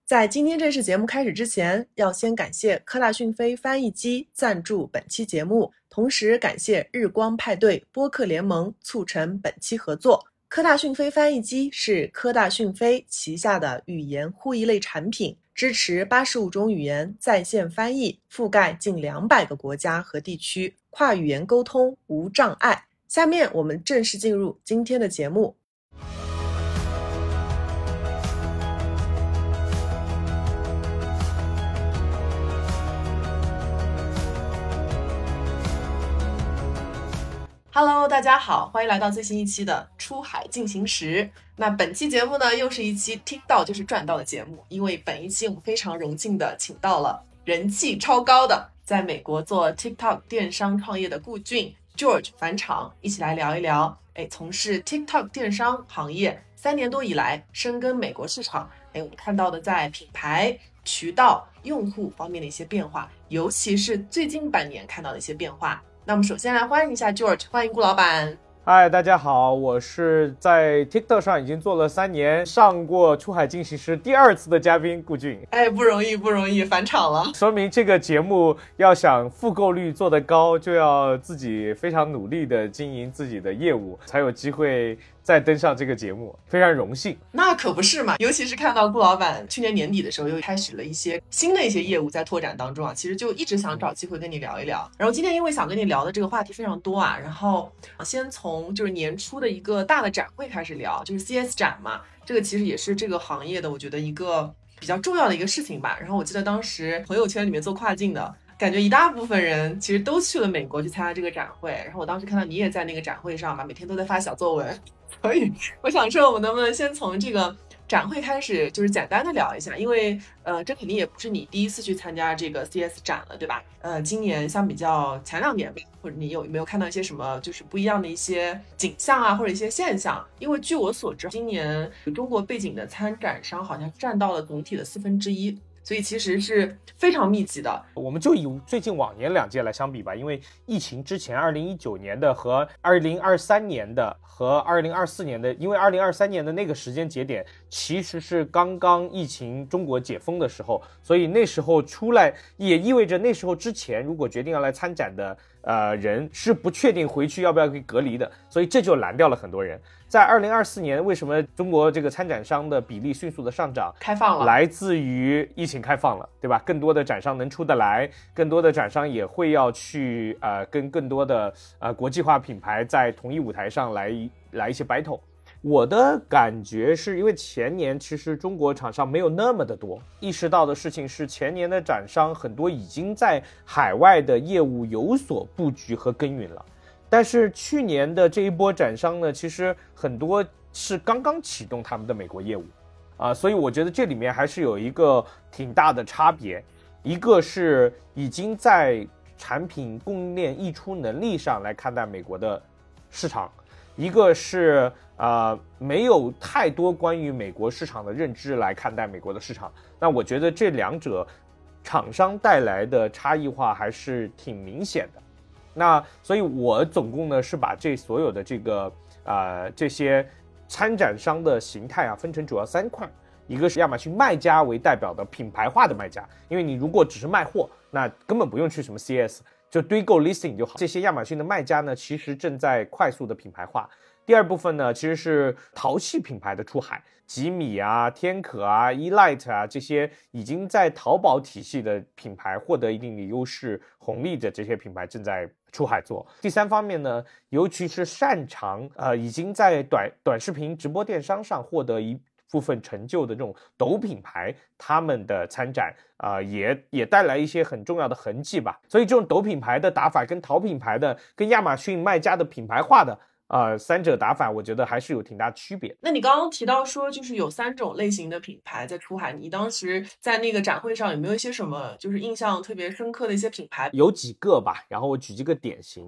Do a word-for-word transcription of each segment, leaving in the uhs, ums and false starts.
在今天正式节目开始之前，要先感谢科大讯飞翻译机赞助本期节目，同时感谢日光派对播客联盟促成本期合作。科大讯飞翻译机是科大讯飞旗下的语言互译类产品，支持八十五种语言在线翻译，覆盖近两百个国家和地区，跨语言沟通无障碍。下面我们正式进入今天的节目。Hello， 大家好，欢迎来到最新一期的出海进行时。那本期节目呢，又是一期听到就是赚到的节目，因为本一期我们非常荣幸的请到了人气超高的，在美国做 TikTok 电商创业的顾俊 George 返场，一起来聊一聊，哎，从事 TikTok 电商行业三年多以来，深耕美国市场，哎，我们看到的在品牌、渠道、用户方面的一些变化，尤其是最近半年看到的一些变化。那我们首先来欢迎一下 George， 欢迎顾老板。 嗨，大家好，我是在 TikTok 上已经做了三年，上过出海进行时第二次的嘉宾顾俊。 哎，不容易，不容易，返场了。 说明这个节目要想复购率做得高，就要自己非常努力的经营自己的业务，才有机会再登上这个节目，非常荣幸。 那可不是嘛，尤其是看到顾老板去年年底的时候又开始了一些新的一些业务在拓展当中啊，其实就一直想找机会跟你聊一聊。然后今天因为想跟你聊的这个话题非常多啊，然后先从就是年初的一个大的展会开始聊，就是 C S 展嘛，这个其实也是这个行业的我觉得一个比较重要的一个事情吧。然后我记得当时朋友圈里面做跨境的，感觉一大部分人其实都去了美国去参加这个展会，然后我当时看到你也在那个展会上嘛，每天都在发小作文，所以我想说我们能不能先从这个展会开始，就是简单的聊一下，因为呃，这肯定也不是你第一次去参加这个 C S 展了，对吧？呃，今年相比较前两年吧，或者你有没有看到一些什么就是不一样的一些景象啊，或者一些现象？因为据我所知，今年中国背景的参展商好像占到了总体的四分之一。所以其实是非常密集的。 我们就以最近往年两届来相比吧，因为疫情之前二零一九年的和二零二三年的和二零二四年的，因为二零二三年的那个时间节点其实是刚刚疫情中国解封的时候，所以那时候出来也意味着那时候之前如果决定要来参展的呃人是不确定回去要不要被隔离的，所以这就拦掉了很多人。在二零二四年，为什么中国这个参展商的比例迅速的上涨？ 开放了， 来自于疫情开放了，对吧？更多的展商能出得来，更多的展商也会要去呃跟更多的呃国际化品牌在同一舞台上来来一些 battle。我的感觉是因为前年其实中国厂商没有那么的多，意识到的事情是前年的展商很多已经在海外的业务有所布局和耕耘了。但是去年的这一波展商呢，其实很多是刚刚启动他们的美国业务啊，所以我觉得这里面还是有一个挺大的差别，一个是已经在产品供应链溢出能力上来看待美国的市场，一个是呃没有太多关于美国市场的认知来看待美国的市场。那我觉得这两者厂商带来的差异化还是挺明显的。那所以我总共呢是把这所有的这个呃这些参展商的形态啊分成主要三块，一个是亚马逊卖家为代表的品牌化的卖家，因为你如果只是卖货，那根本不用去什么 C S， 就堆够 listing 就好。这些亚马逊的卖家呢其实正在快速的品牌化。第二部分呢其实是淘系品牌的出海，吉米啊、天可啊、Elite 啊这些已经在淘宝体系的品牌获得一定的优势红利的这些品牌正在出海做。第三方面呢，尤其是擅长呃已经在短短视频直播电商上获得一部分成就的这种抖品牌，他们的参展啊、呃、也也带来一些很重要的痕迹吧。所以这种抖品牌的打法跟淘品牌的跟亚马逊卖家的品牌化的呃，三者打法我觉得还是有挺大区别。 那你刚刚提到说就是有三种类型的品牌在出海，你当时在那个展会上有没有一些什么就是印象特别深刻的一些品牌？ 有几个吧，然后我举几个典型。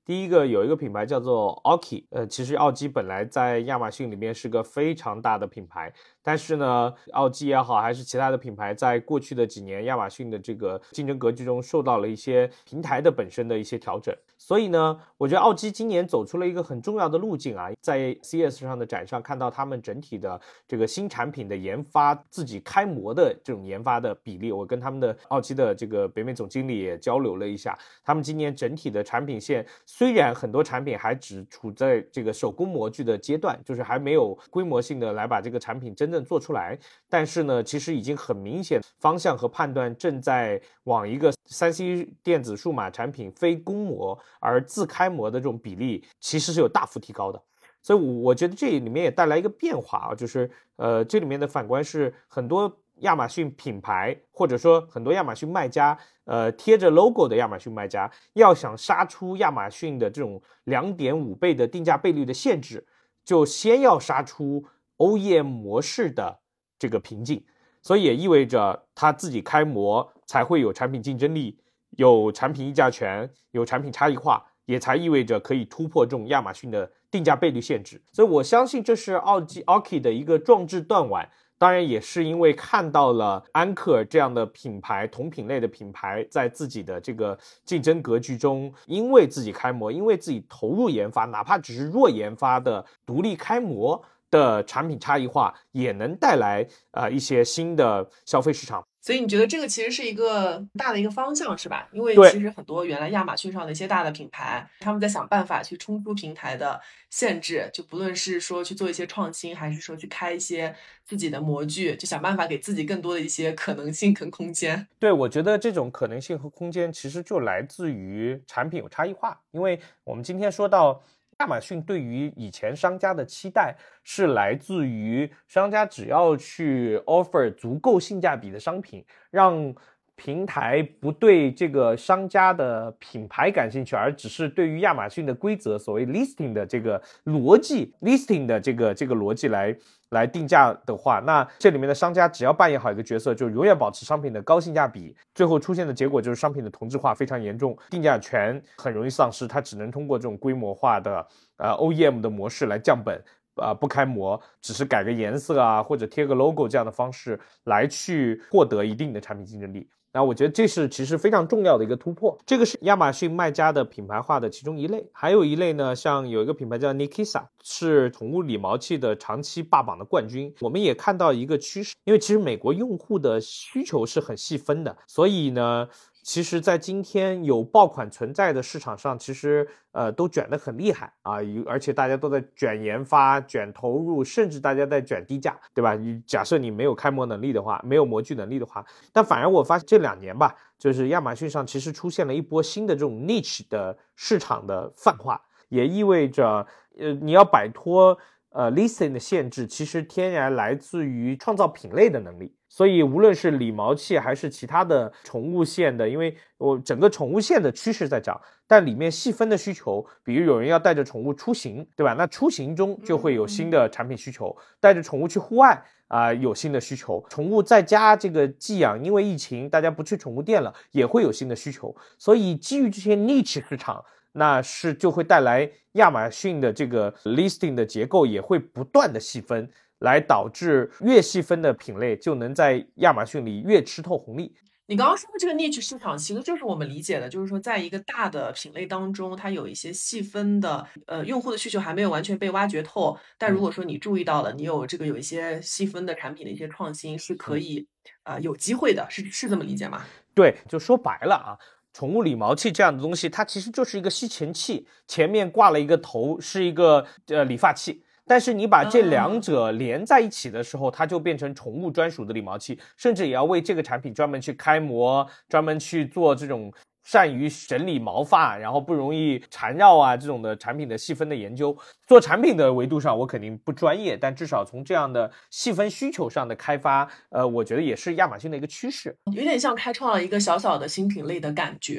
第一个有一个品牌叫做 Aoki， 呃，其实奥基本来在亚马逊里面是个非常大的品牌，但是呢，奥基也好，还是其他的品牌，在过去的几年，亚马逊的这个竞争格局中受到了一些平台的本身的一些调整。所以呢，我觉得奥基今年走出了一个很重要的路径啊，在 C E S 上的展上看到他们整体的这个新产品的研发，自己开模的这种研发的比例，我跟他们的奥基的这个北美总经理也交流了一下，他们今年整体的产品线虽然很多产品还只处在这个手工模具的阶段，就是还没有规模性的来把这个产品真正做出来，但是呢，其实已经很明显方向和判断正在往一个 三 C 电子数码产品非公模而自开模的这种比例，其实是有大幅提高的。所以我觉得这里面也带来一个变化啊，就是呃，这里面的反观是很多亚马逊品牌或者说很多亚马逊卖家，呃，贴着 logo 的亚马逊卖家要想杀出亚马逊的这种 两点五 倍的定价倍率的限制，就先要杀出 O E M 模式的这个瓶颈，所以也意味着他自己开模才会有产品竞争力，有产品议价权，有产品差异化，也才意味着可以突破这种亚马逊的定价倍率限制。所以我相信这是奥基 Aoki 的一个壮志断腕，当然也是因为看到了安克这样的品牌，同品类的品牌在自己的这个竞争格局中，因为自己开模，因为自己投入研发，哪怕只是弱研发的独立开模的产品差异化，也能带来呃一些新的消费市场。 所以你觉得这个其实是一个大的一个方向是吧？因为其实很多原来亚马逊上的一些大的品牌，他们在想办法去冲出平台的限制，就不论是说去做一些创新，还是说去开一些自己的模具，就想办法给自己更多的一些可能性跟空间。 对，我觉得这种可能性和空间其实就来自于产品有差异化，因为我们今天说到亚马逊对于以前商家的期待是来自于商家只要去 offer 足够性价比的商品，让平台不对这个商家的品牌感兴趣，而只是对于亚马逊的规则，所谓 listing 的这个逻辑 listing 的这个这个逻辑来来定价的话，那这里面的商家只要扮演好一个角色，就永远保持商品的高性价比，最后出现的结果就是商品的同质化非常严重，定价权很容易丧失，它只能通过这种规模化的呃 O E M 的模式来降本，呃不开模，只是改个颜色啊或者贴个 logo 这样的方式来去获得一定的产品竞争力。那我觉得这是其实非常重要的一个突破，这个是亚马逊卖家的品牌化的其中一类。还有一类呢，像有一个品牌叫 Nikisa， 是宠物理毛器的长期霸榜的冠军。我们也看到一个趋势，因为其实美国用户的需求是很细分的，所以呢其实在今天有爆款存在的市场上，其实呃都卷得很厉害啊，而且大家都在卷研发、卷投入，甚至大家在卷低价，对吧？假设你没有开模能力的话，没有模具能力的话，但反而我发现这两年吧，就是亚马逊上其实出现了一波新的这种 niche 的市场的泛化，也意味着呃你要摆脱呃 listing 的限制，其实天然来自于创造品类的能力。所以无论是理毛器还是其他的宠物线的，因为我整个宠物线的趋势在涨，但里面细分的需求，比如有人要带着宠物出行，对吧？那出行中就会有新的产品需求，带着宠物去户外啊、呃，有新的需求，宠物在家这个寄养，因为疫情大家不去宠物店了，也会有新的需求。所以基于这些 niche 市场，那是就会带来亚马逊的这个 listing 的结构也会不断的细分，来导致越细分的品类就能在亚马逊里越吃透红利。 你刚刚说的这个 niche 市场其实就是我们理解的，就是说在一个大的品类当中，它有一些细分的呃用户的需求还没有完全被挖掘透，但如果说你注意到了，你有这个有一些细分的产品的一些创新是可以呃有机会的，是是这么理解吗？ 对，就说白了啊，宠物理毛器这样的东西，它其实就是一个吸尘器，前面挂了一个头，是一个呃理发器。但是你把这两者连在一起的时候，它就变成宠物专属的理毛器，甚至也要为这个产品专门去开模，专门去做这种善于整理毛发，然后不容易缠绕啊这种的产品的细分的研究。做产品的维度上我肯定不专业，但至少从这样的细分需求上的开发，呃，我觉得也是亚马逊的一个趋势， 有点像开创了一个小小的新品类的感觉。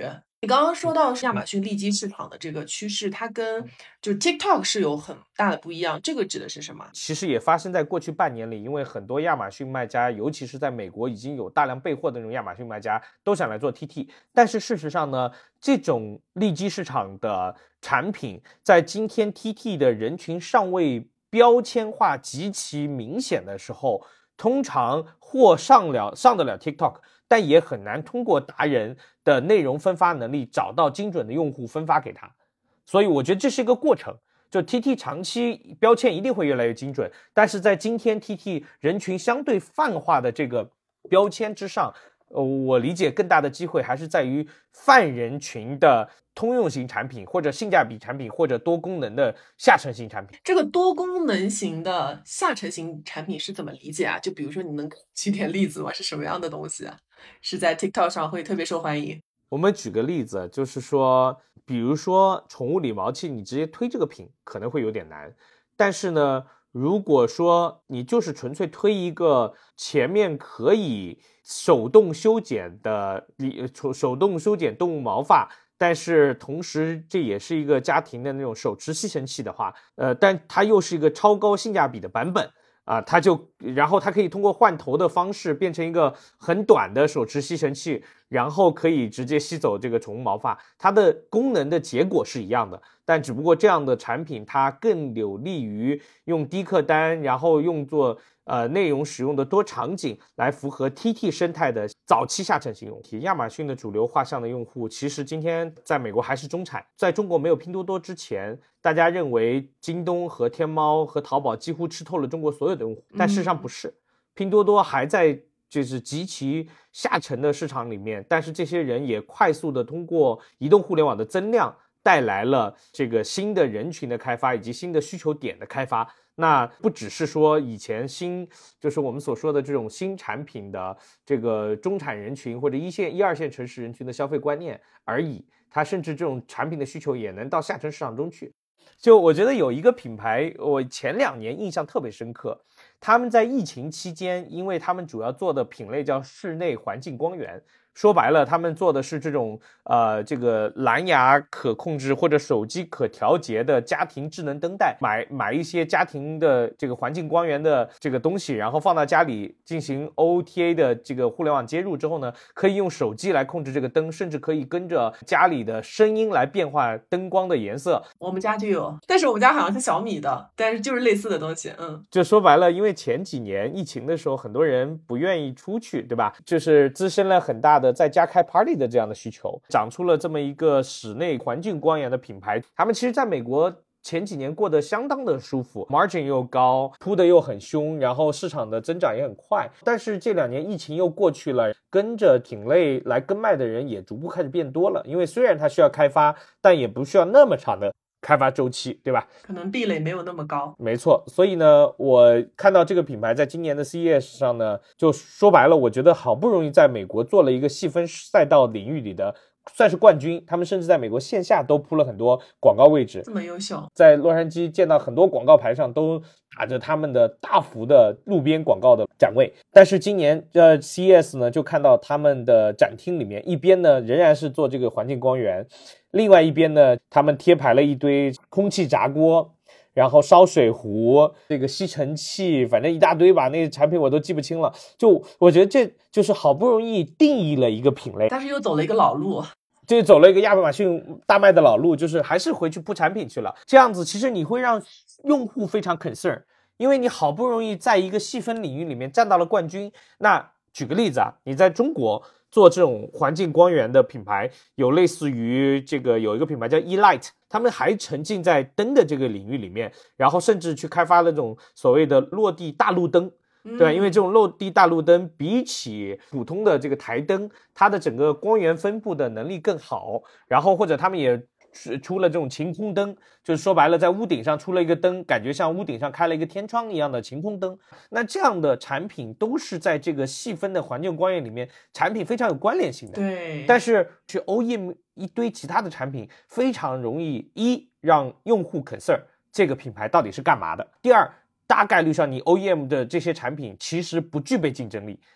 你刚刚说到亚马逊利基市场的这个趋势，它跟就 TikTok 是有很大的不一样，这个指的是什么？ 其实也发生在过去半年里，因为很多亚马逊卖家，尤其是在美国已经有大量备货的那种亚马逊卖家，都想来做 T T。但是事实上呢，这种利基市场的产品，在今天 T T 的人群尚未标签化极其明显的时候，通常或上了上得了 TikTok， 但也很难通过达人的内容分发能力找到精准的用户分发给他。所以我觉得这是一个过程，就 T T 长期标签一定会越来越精准，但是在今天 T T 人群相对泛化的这个标签之上，呃，我理解更大的机会还是在于泛人群的通用型产品，或者性价比产品，或者多功能的下沉型产品。 这个多功能型的下沉型产品是怎么理解啊？就比如说你能举点例子吗？是什么样的东西啊？是在 TikTok 上会特别受欢迎？ 我们举个例子，就是说，比如说宠物理毛器，你直接推这个品可能会有点难，但是呢，如果说你就是纯粹推一个前面可以手动修剪的手动修剪动物毛发，但是同时这也是一个家庭的那种手持吸尘器的话，呃，但它又是一个超高性价比的版本。啊，它就然后它可以通过换头的方式变成一个很短的手持吸尘器，然后可以直接吸走这个宠物毛发，它的功能的结果是一样的，但只不过这样的产品它更有利于用低客单，然后用作呃内容使用的多场景来符合 T T 生态的早期下沉型用户。亚马逊的主流画像的用户其实今天在美国还是中产，在中国没有拼多多之前，大家认为京东和天猫和淘宝几乎吃透了中国所有的用户，但事实上不是，嗯、拼多多还在就是极其下沉的市场里面，但是这些人也快速的通过移动互联网的增量带来了这个新的人群的开发以及新的需求点的开发。那不只是说以前新就是我们所说的这种新产品的这个中产人群或者一线一二线城市人群的消费观念而已，它甚至这种产品的需求也能到下沉市场中去。就我觉得有一个品牌我前两年印象特别深刻，他们在疫情期间，因为他们主要做的品类叫室内环境光源，说白了他们做的是这种呃这个蓝牙可控制或者手机可调节的家庭智能灯带，买买一些家庭的这个环境光源的这个东西，然后放到家里进行 O O T A 的这个互联网接入之后呢，可以用手机来控制这个灯，甚至可以跟着家里的声音来变化灯光的颜色。 我们家就有，但是我们家好像是小米的，但是就是类似的东西。嗯， 就说白了，因为前几年疫情的时候很多人不愿意出去，对吧，就是滋生了很大的在家开 party 的这样的需求，长出了这么一个室内环境光源的品牌。他们其实在美国前几年过得相当的舒服， margin 又高，铺的又很凶，然后市场的增长也很快。但是这两年疫情又过去了，跟着品类来跟卖的人也逐步开始变多了，因为虽然它需要开发，但也不需要那么长的开发周期，对吧？ 可能壁垒没有那么高。 没错，所以呢，我看到这个品牌在今年的 C E S 上呢，就说白了，我觉得好不容易在美国做了一个细分赛道领域里的算是冠军，他们甚至在美国线下都铺了很多广告位置， 这么优秀， 在洛杉矶见到很多广告牌上都打着他们的大幅的路边广告的展位。但是今年呃 C E S 呢，就看到他们的展厅里面，一边呢仍然是做这个环境光源，另外一边呢他们贴牌了一堆空气炸锅，然后烧水壶，这个吸尘器，反正一大堆吧，那个产品我都记不清了。就我觉得这就是好不容易定义了一个品类， 但是又走了一个老路， 就走了一个亚马逊大卖的老路，就是还是回去铺产品去了。这样子其实你会让用户非常 concern， 因为你好不容易在一个细分领域里面占到了冠军。那举个例子啊，你在中国做这种环境光源的品牌，有类似于这个有一个品牌叫 E-Light， 他们还沉浸在灯的这个领域里面，然后甚至去开发了这种所谓的落地大路灯，对吧？因为这种落地大路灯比起普通的这个台灯，它的整个光源分布的能力更好，然后或者他们也出了这种晴空灯，就是说白了在屋顶上出了一个灯，感觉像屋顶上开了一个天窗一样的晴空灯。那这样的产品都是在这个细分的环境光源里面产品非常有关联性的。 对， 但是去 O E M 一堆其他的产品非常容易一让用户 concern 这个品牌到底是干嘛的，第二大概率上你 O E M 的这些产品其实不具备竞争力，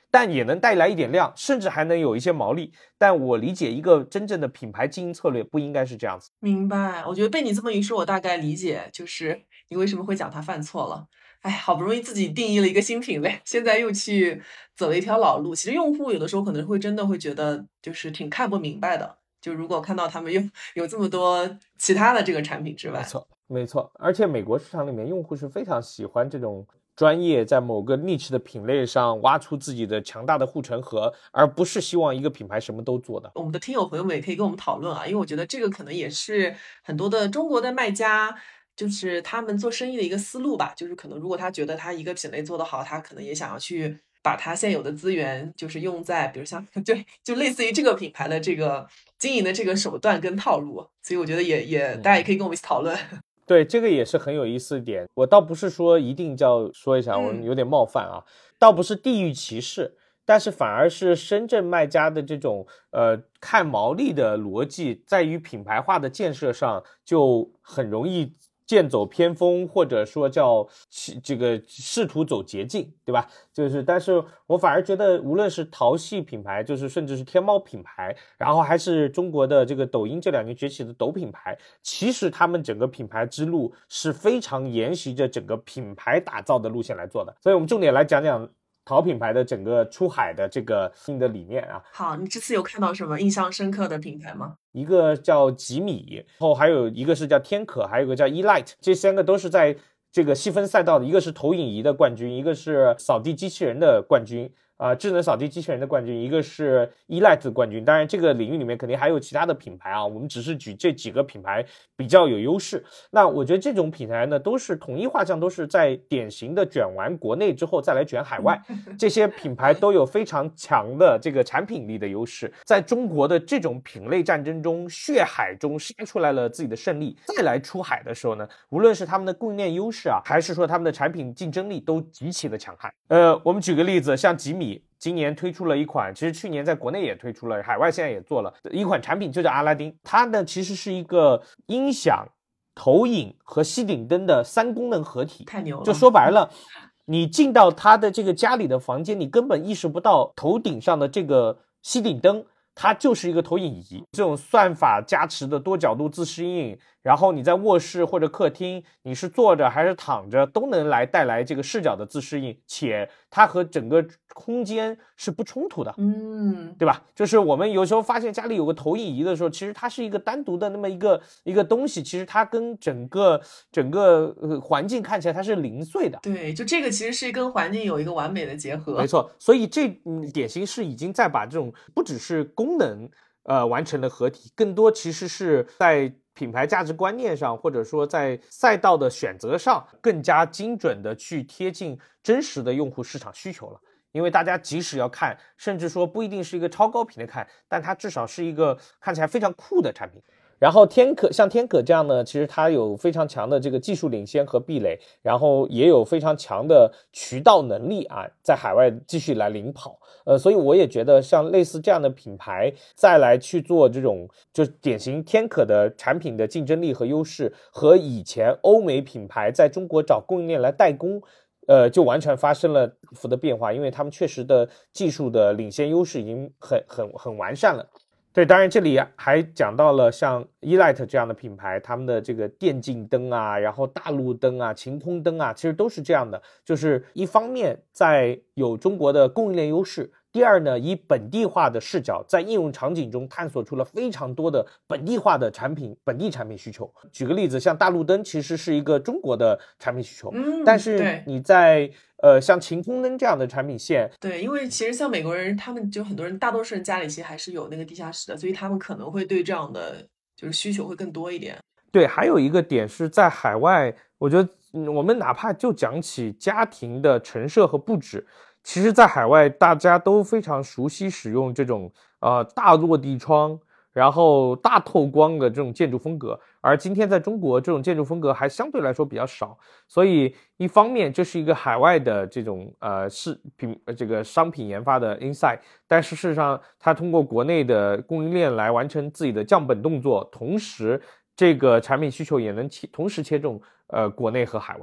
但也能带来一点量，甚至还能有一些毛利。但我理解一个真正的品牌经营策略不应该是这样子。 明白，我觉得被你这么一说，我大概理解，就是你为什么会讲他犯错了。哎，好不容易自己定义了一个新品类，现在又去走了一条老路。其实用户有的时候可能会真的会觉得，就是挺看不明白的。就如果看到他们有有这么多其他的这个产品之外， 没错，没错。而且美国市场里面用户是非常喜欢这种专业在某个 niche 的品类上挖出自己的强大的护城河，而不是希望一个品牌什么都做的。 我们的听友朋友们也可以跟我们讨论啊，因为我觉得这个可能也是很多的中国的卖家，就是他们做生意的一个思路吧。就是可能如果他觉得他一个品类做得好，他可能也想要去把他现有的资源，就是用在比如像对，就类似于这个品牌的这个经营的这个手段跟套路。所以我觉得也也大家也可以跟我们一起讨论。 对，这个也是很有意思的点。我倒不是说一定叫说一下，我有点冒犯啊，嗯、倒不是地域歧视，但是反而是深圳卖家的这种呃看毛利的逻辑，在于品牌化的建设上就很容易剑走偏锋，或者说叫这个试图走捷径，对吧？就是，但是我反而觉得，无论是淘系品牌，就是甚至是天猫品牌，然后还是中国的这个抖音这两年崛起的抖品牌，其实他们整个品牌之路是非常沿袭着整个品牌打造的路线来做的。所以我们重点来讲讲淘品牌的整个出海的这个新的理念啊。 好，你这次有看到什么印象深刻的品牌吗？ 一个叫吉米，然后还有一个是叫天可，还有一个叫 E-Light， 这三个都是在这个细分赛道的，一个是投影仪的冠军，一个是扫地机器人的冠军。啊、呃，智能扫地机器人的冠军，一个是 E-Light 的冠军。当然，这个领域里面肯定还有其他的品牌啊，我们只是举这几个品牌比较有优势。那我觉得这种品牌呢，都是统一画像，都是在典型的卷完国内之后再来卷海外。这些品牌都有非常强的这个产品力的优势，在中国的这种品类战争中，血海中杀出来了自己的胜利。再来出海的时候呢，无论是他们的供应链优势啊，还是说他们的产品竞争力，都极其的强悍。呃，我们举个例子，像吉米。今年推出了一款，其实去年在国内也推出了，海外现在也做了一款产品，就叫阿拉丁。它呢其实是一个音响、投影和吸顶灯的三功能合体。 太牛了！ 就说白了，你进到他的这个家里的房间，你根本意识不到头顶上的这个吸顶灯，它就是一个投影仪。这种算法加持的多角度自适应，然后你在卧室或者客厅，你是坐着还是躺着，都能来带来这个视角的自适应，且它和整个空间是不冲突的， 嗯， 对吧？就是我们有时候发现家里有个投影仪的时候，其实它是一个单独的那么一个一个东西，其实它跟整个整个、呃、环境看起来它是零碎的。 对，就这个其实是跟环境有一个完美的结合。 没错，所以这、嗯、典型是已经在把这种不只是功能呃完成了合体，更多其实是在品牌价值观念上，或者说在赛道的选择上，更加精准的去贴近真实的用户市场需求了。因为大家即使要看，甚至说不一定是一个超高频的看，但它至少是一个看起来非常酷的产品。然后天可像天可这样呢，其实它有非常强的这个技术领先和壁垒，然后也有非常强的渠道能力啊，在海外继续来领跑。呃，所以我也觉得像类似这样的品牌再来去做这种就典型天可的产品的竞争力和优势，和以前欧美品牌在中国找供应链来代工，呃，就完全发生了大幅的变化，因为他们确实的技术的领先优势已经很很很完善了。对，当然这里还讲到了像 E-Light 这样的品牌，他们的这个电竞灯啊，然后大路灯啊、晴空灯啊，其实都是这样的，就是一方面在有中国的供应链优势，第二呢，以本地化的视角，在应用场景中探索出了非常多的本地化的产品、本地产品需求。举个例子，像大路灯其实是一个中国的产品需求， 嗯， 但是你在呃像晴空灯这样的产品线， 对，因为其实像美国人，他们就很多人，大多数人家里其实还是有那个地下室的，所以他们可能会对这样的就是需求会更多一点。 对，还有一个点是在海外，我觉得、嗯、我们哪怕就讲起家庭的陈设和布置，其实在海外大家都非常熟悉使用这种呃大落地窗，然后大透光的这种建筑风格，而今天在中国这种建筑风格还相对来说比较少，所以一方面这是一个海外的这种呃是品这个商品研发的 insight， 但是事实上它通过国内的供应链来完成自己的降本动作，同时这个产品需求也能切同时切中呃国内和海外。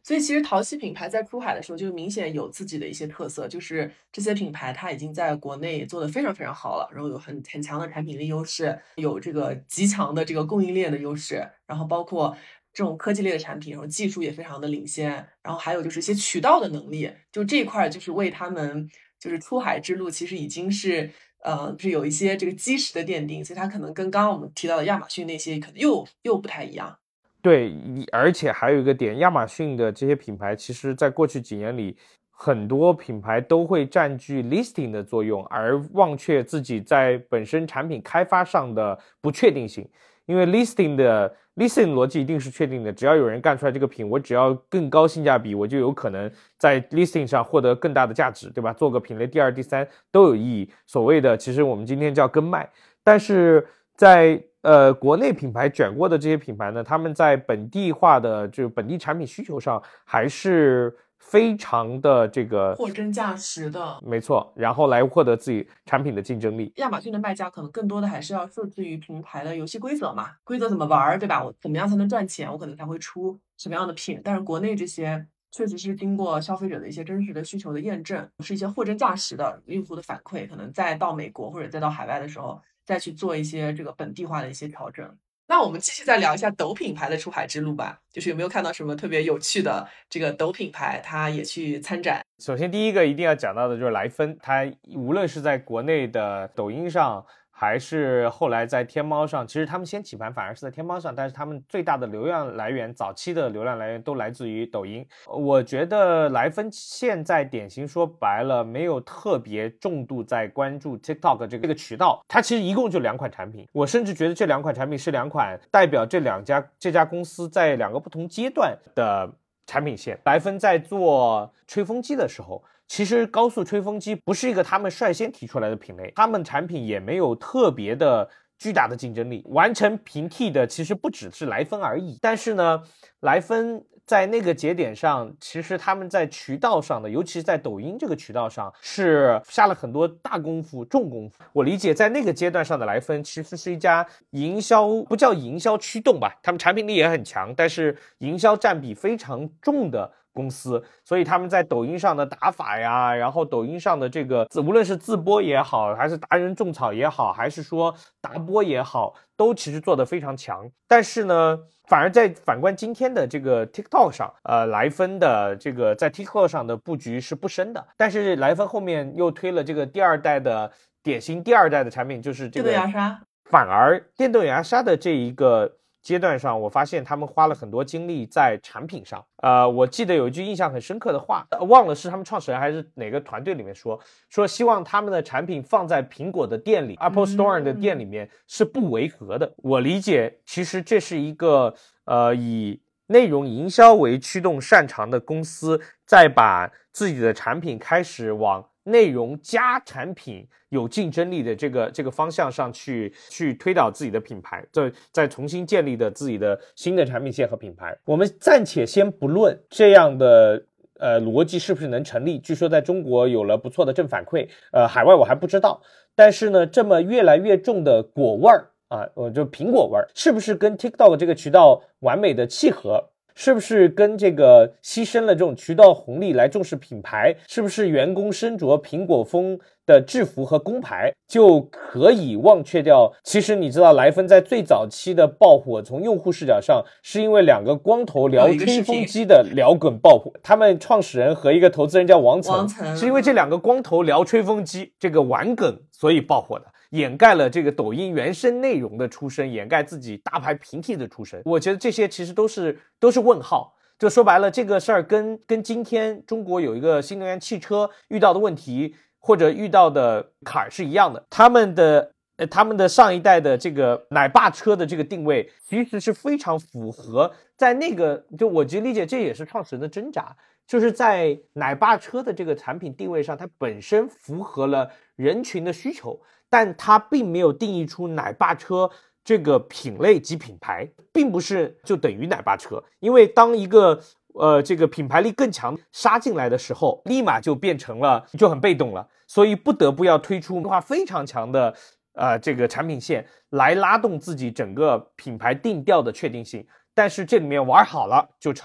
所以其实淘系品牌在出海的时候就明显有自己的一些特色，就是这些品牌它已经在国内做得非常非常好了，然后有很很强的产品力优势，有这个极强的这个供应链的优势，然后包括这种科技类的产品，然后技术也非常的领先，然后还有就是一些渠道的能力，就这一块就是为他们就是出海之路其实已经是呃是有一些这个基石的奠定，所以它可能跟刚刚我们提到的亚马逊那些可能又又不太一样。 对，而且还有一个点，亚马逊的这些品牌，其实在过去几年里，很多品牌都会占据 listing 的作用，而忘却自己在本身产品开发上的不确定性。因为 listing 的 listing 逻辑一定是确定的，只要有人干出来这个品，我只要更高性价比，我就有可能在 listing 上获得更大的价值，对吧？做个品类第二、第三都有意义。所谓的，其实我们今天叫跟卖，但是在呃，国内品牌卷过的这些品牌呢，他们在本地化的就本地产品需求上还是非常的这个货真价实的， 没错，然后来获得自己产品的竞争力。 亚马逊的卖家可能更多的还是要受制于平台的游戏规则嘛，规则怎么玩，对吧？我怎么样才能赚钱，我可能才会出什么样的品。但是国内这些确实是经过消费者的一些真实的需求的验证，是一些货真价实的用户的反馈，可能再到美国或者再到海外的时候，再去做一些这个本地化的一些调整。那我们继续再聊一下抖品牌的出海之路吧，就是有没有看到什么特别有趣的这个抖品牌，它也去参展？ 首先第一个一定要讲到的就是来芬，它无论是在国内的抖音上，还是后来在天猫上，其实他们先起盘反而是在天猫上，但是他们最大的流量来源，早期的流量来源都来自于抖音。我觉得来芬现在典型说白了，没有特别重度在关注 TikTok 这个这个渠道，它其实一共就两款产品，我甚至觉得这两款产品是两款代表这两家这家公司在两个不同阶段的产品线。来芬在做吹风机的时候，其实高速吹风机不是一个他们率先提出来的品类，他们产品也没有特别的巨大的竞争力，完成平替的其实不只是来芬而已。但是呢，来芬在那个节点上，其实他们在渠道上的，尤其是在抖音这个渠道上，是下了很多大功夫、重功夫。我理解，在那个阶段上的来芬，其实是一家营销，不叫营销驱动吧，他们产品力也很强，但是营销占比非常重的公司，所以他们在抖音上的打法呀，然后抖音上的这个无论是自播也好，还是达人种草也好，还是说达播也好，都其实做得非常强。但是呢，反而在反观今天的这个 TikTok 上，呃，来芬的这个在 TikTok 上的布局是不深的，但是来芬后面又推了这个第二代的典型第二代的产品，就是这个电动牙刷， 反而电动牙刷的这一个阶段上，我发现他们花了很多精力在产品上。呃，我记得有一句印象很深刻的话，忘了是他们创始人还是哪个团队里面说，说希望他们的产品放在苹果的店里、嗯、Apple Store 的店里面是不违和的。我理解，其实这是一个呃以内容营销为驱动擅长的公司，在把自己的产品开始往内容加产品有竞争力的这个这个方向上去去推导自己的品牌，再再重新建立的自己的新的产品线和品牌。我们暂且先不论这样的呃逻辑是不是能成立，据说在中国有了不错的正反馈，呃海外我还不知道。但是呢，这么越来越重的果味儿啊，我就苹果味儿，是不是跟 TikTok 这个渠道完美的契合？是不是跟这个牺牲了这种渠道红利来重视品牌，是不是员工身着苹果风的制服和工牌就可以忘却掉？其实你知道来芬在最早期的爆火，从用户视角上是因为两个光头聊吹风机的聊滚爆火，他们创始人和一个投资人叫王岑， 王岑是因为这两个光头聊吹风机这个玩梗所以爆火的，掩盖了这个抖音原生内容的出身，掩盖自己大牌平替的出身。我觉得这些其实都是都是问号。就说白了，这个事儿跟跟今天中国有一个新能源汽车遇到的问题或者遇到的坎儿是一样的。他们的呃他们的上一代的这个奶爸车的这个定位其实是非常符合在那个，就我就理解这也是创始人的挣扎，就是在奶爸车的这个产品定位上，它本身符合了人群的需求，但它并没有定义出奶爸车这个品类及品牌，并不是就等于奶爸车。因为当一个呃这个品牌力更强杀进来的时候，立马就变成了就很被动了，所以不得不要推出化非常强的呃这个产品线来拉动自己整个品牌定调的确定性。但是这里面玩好了就成，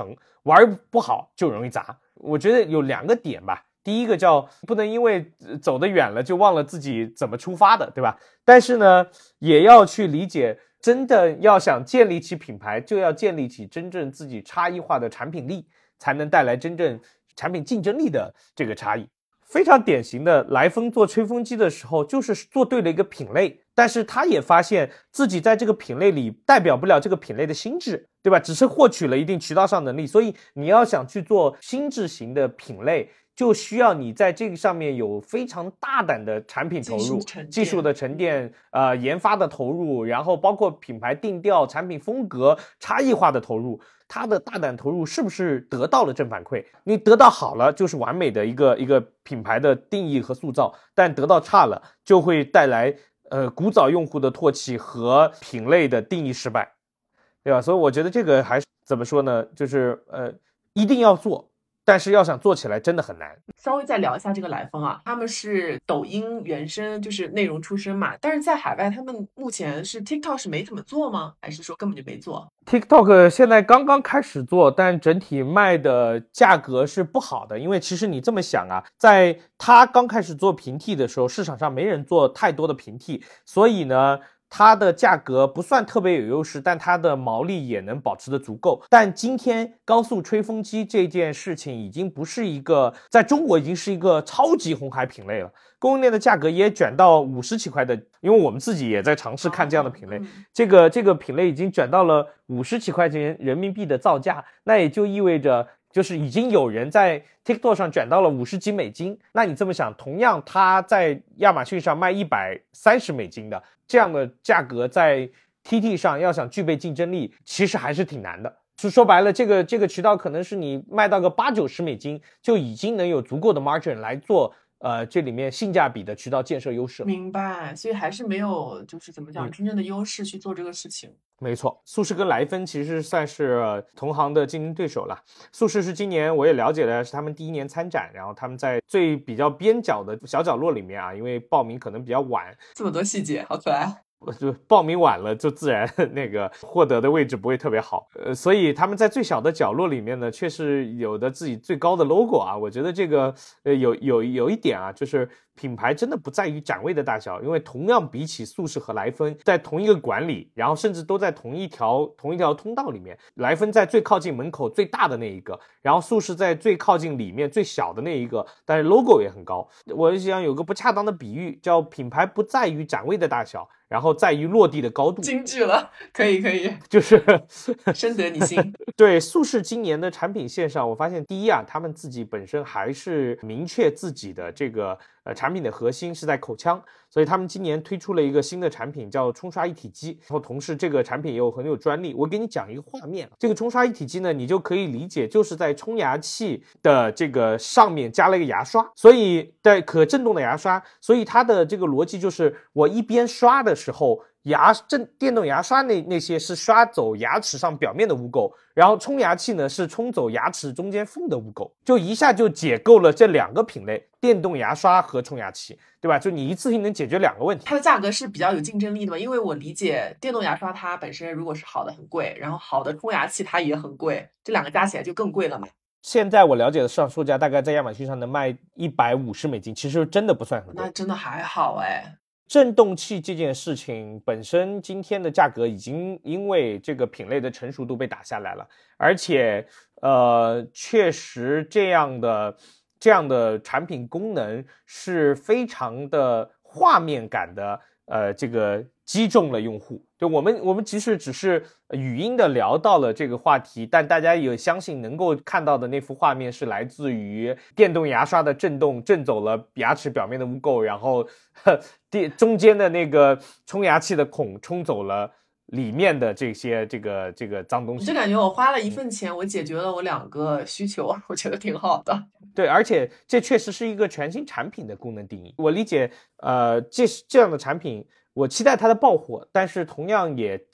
玩不好就容易砸。我觉得有两个点吧，第一个叫不能因为走得远了就忘了自己怎么出发的，对吧？但是呢，也要去理解，真的要想建立起品牌，就要建立起真正自己差异化的产品力，才能带来真正产品竞争力的这个差异。非常典型的，来风做吹风机的时候就是做对了一个品类，但是他也发现自己在这个品类里代表不了这个品类的心智，对吧？只是获取了一定渠道上能力，所以你要想去做心智型的品类，就需要你在这个上面有非常大胆的产品投入、技术的沉淀、呃研发的投入，然后包括品牌定调、产品风格差异化的投入。它的大胆投入是不是得到了正反馈？你得到好了，就是完美的一个一个品牌的定义和塑造；但得到差了，就会带来呃古早用户的唾弃和品类的定义失败，对吧？所以我觉得这个还是怎么说呢？就是呃一定要做。但是要想做起来真的很难。 稍微再聊一下这个来风啊，他们是抖音原生，就是内容出身嘛，但是在海外他们目前是 TikTok 是没怎么做吗？还是说根本就没做？ TikTok 现在刚刚开始做，但整体卖的价格是不好的，因为其实你这么想啊，在他刚开始做平替的时候，市场上没人做太多的平替，所以呢它的价格不算特别有优势，但它的毛利也能保持得足够。但今天高速吹风机这件事情已经不是一个，在中国已经是一个超级红海品类了，供应链的价格也卷到五十几块的，因为我们自己也在尝试看这样的品类， 嗯、 这个这个品类已经卷到了五十几块钱人民币的造价，那也就意味着就是已经有人在 TikTok 上卷到了五十几美金。那你这么想，同样他在亚马逊上卖一百三十美金的这样的价格，在 T T 上要想具备竞争力，其实还是挺难的。是说白了，这个这个渠道可能是你卖到个八九十美金，就已经能有足够的 margin 来做呃这里面性价比的渠道建设优势。 明白，所以还是没有就是怎么讲、嗯、真正的优势去做这个事情。 没错，速适跟来风其实算是同行的竞争对手了。速适是今年我也了解的，是他们第一年参展，然后他们在最比较边角的小角落里面啊，因为报名可能比较晚， 这么多细节，好可爱。 就报名晚了，就自然那个获得的位置不会特别好，呃，所以他们在最小的角落里面呢，却是有的自己最高的 logo 啊。我觉得这个呃有有有一点啊，就是品牌真的不在于展位的大小，因为同样比起速适和来风，在同一个馆里，然后甚至都在同一条同一条通道里面，来风在最靠近门口最大的那一个，然后速适在最靠近里面最小的那一个，但是 logo 也很高。我想有个不恰当的比喻，叫品牌不在于展位的大小，然后在于落地的高度。 京剧了，可以可以， 就是深得你心。 对，速适今年的产品线上，我发现第一啊，他们自己本身还是明确自己的这个呃产品的核心是在口腔，所以他们今年推出了一个新的产品叫冲刷一体机，然后同时这个产品也有很有专利。我给你讲一个画面，这个冲刷一体机呢，你就可以理解就是在冲牙器的这个上面加了一个牙刷，所以在可震动的牙刷，所以它的这个逻辑就是我一边刷的时候，牙正电动牙刷那那些是刷走牙齿上表面的污垢，然后冲牙器呢是冲走牙齿中间缝的污垢，就一下就解构了这两个品类，电动牙刷和冲牙器，对吧？就你一次性能解决两个问题。 它的价格是比较有竞争力的嘛？因为我理解电动牙刷它本身如果是好的很贵，然后好的冲牙器它也很贵，这两个加起来就更贵了嘛。 现在我了解的市场售价大概在亚马逊上能卖一百五十美金，其实真的不算很贵。 那真的还好哎。 震动器这件事情本身今天的价格已经因为这个品类的成熟度被打下来了，而且呃，确实这样的这样的产品功能是非常的画面感的，呃，这个击中了用户。就我们我们即使只是语音的聊到了这个话题，但大家也相信能够看到的那幅画面是来自于电动牙刷的震动震走了牙齿表面的污垢，然后呵中间的那个冲牙器的孔冲走了里面的这些这个这个脏东西。 就感觉我花了一份钱，我解决了我两个需求，我觉得挺好的。 对，而且这确实是一个全新产品的功能定义。我理解，呃，这这样的产品，我期待它的爆火，但是同样也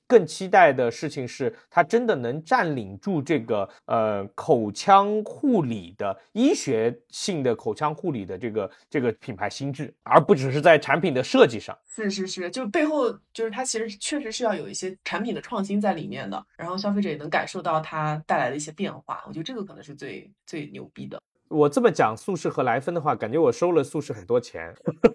更期待的事情是，它真的能占领住这个呃口腔护理的医学性的口腔护理的这个这个品牌心智，而不只是在产品的设计上。 是是是，就背后就是它其实确实是要有一些产品的创新在里面的，然后消费者也能感受到它带来的一些变化，我觉得这个可能是最最牛逼的。 我这么讲素仕和来芬的话，感觉我收了素仕很多钱。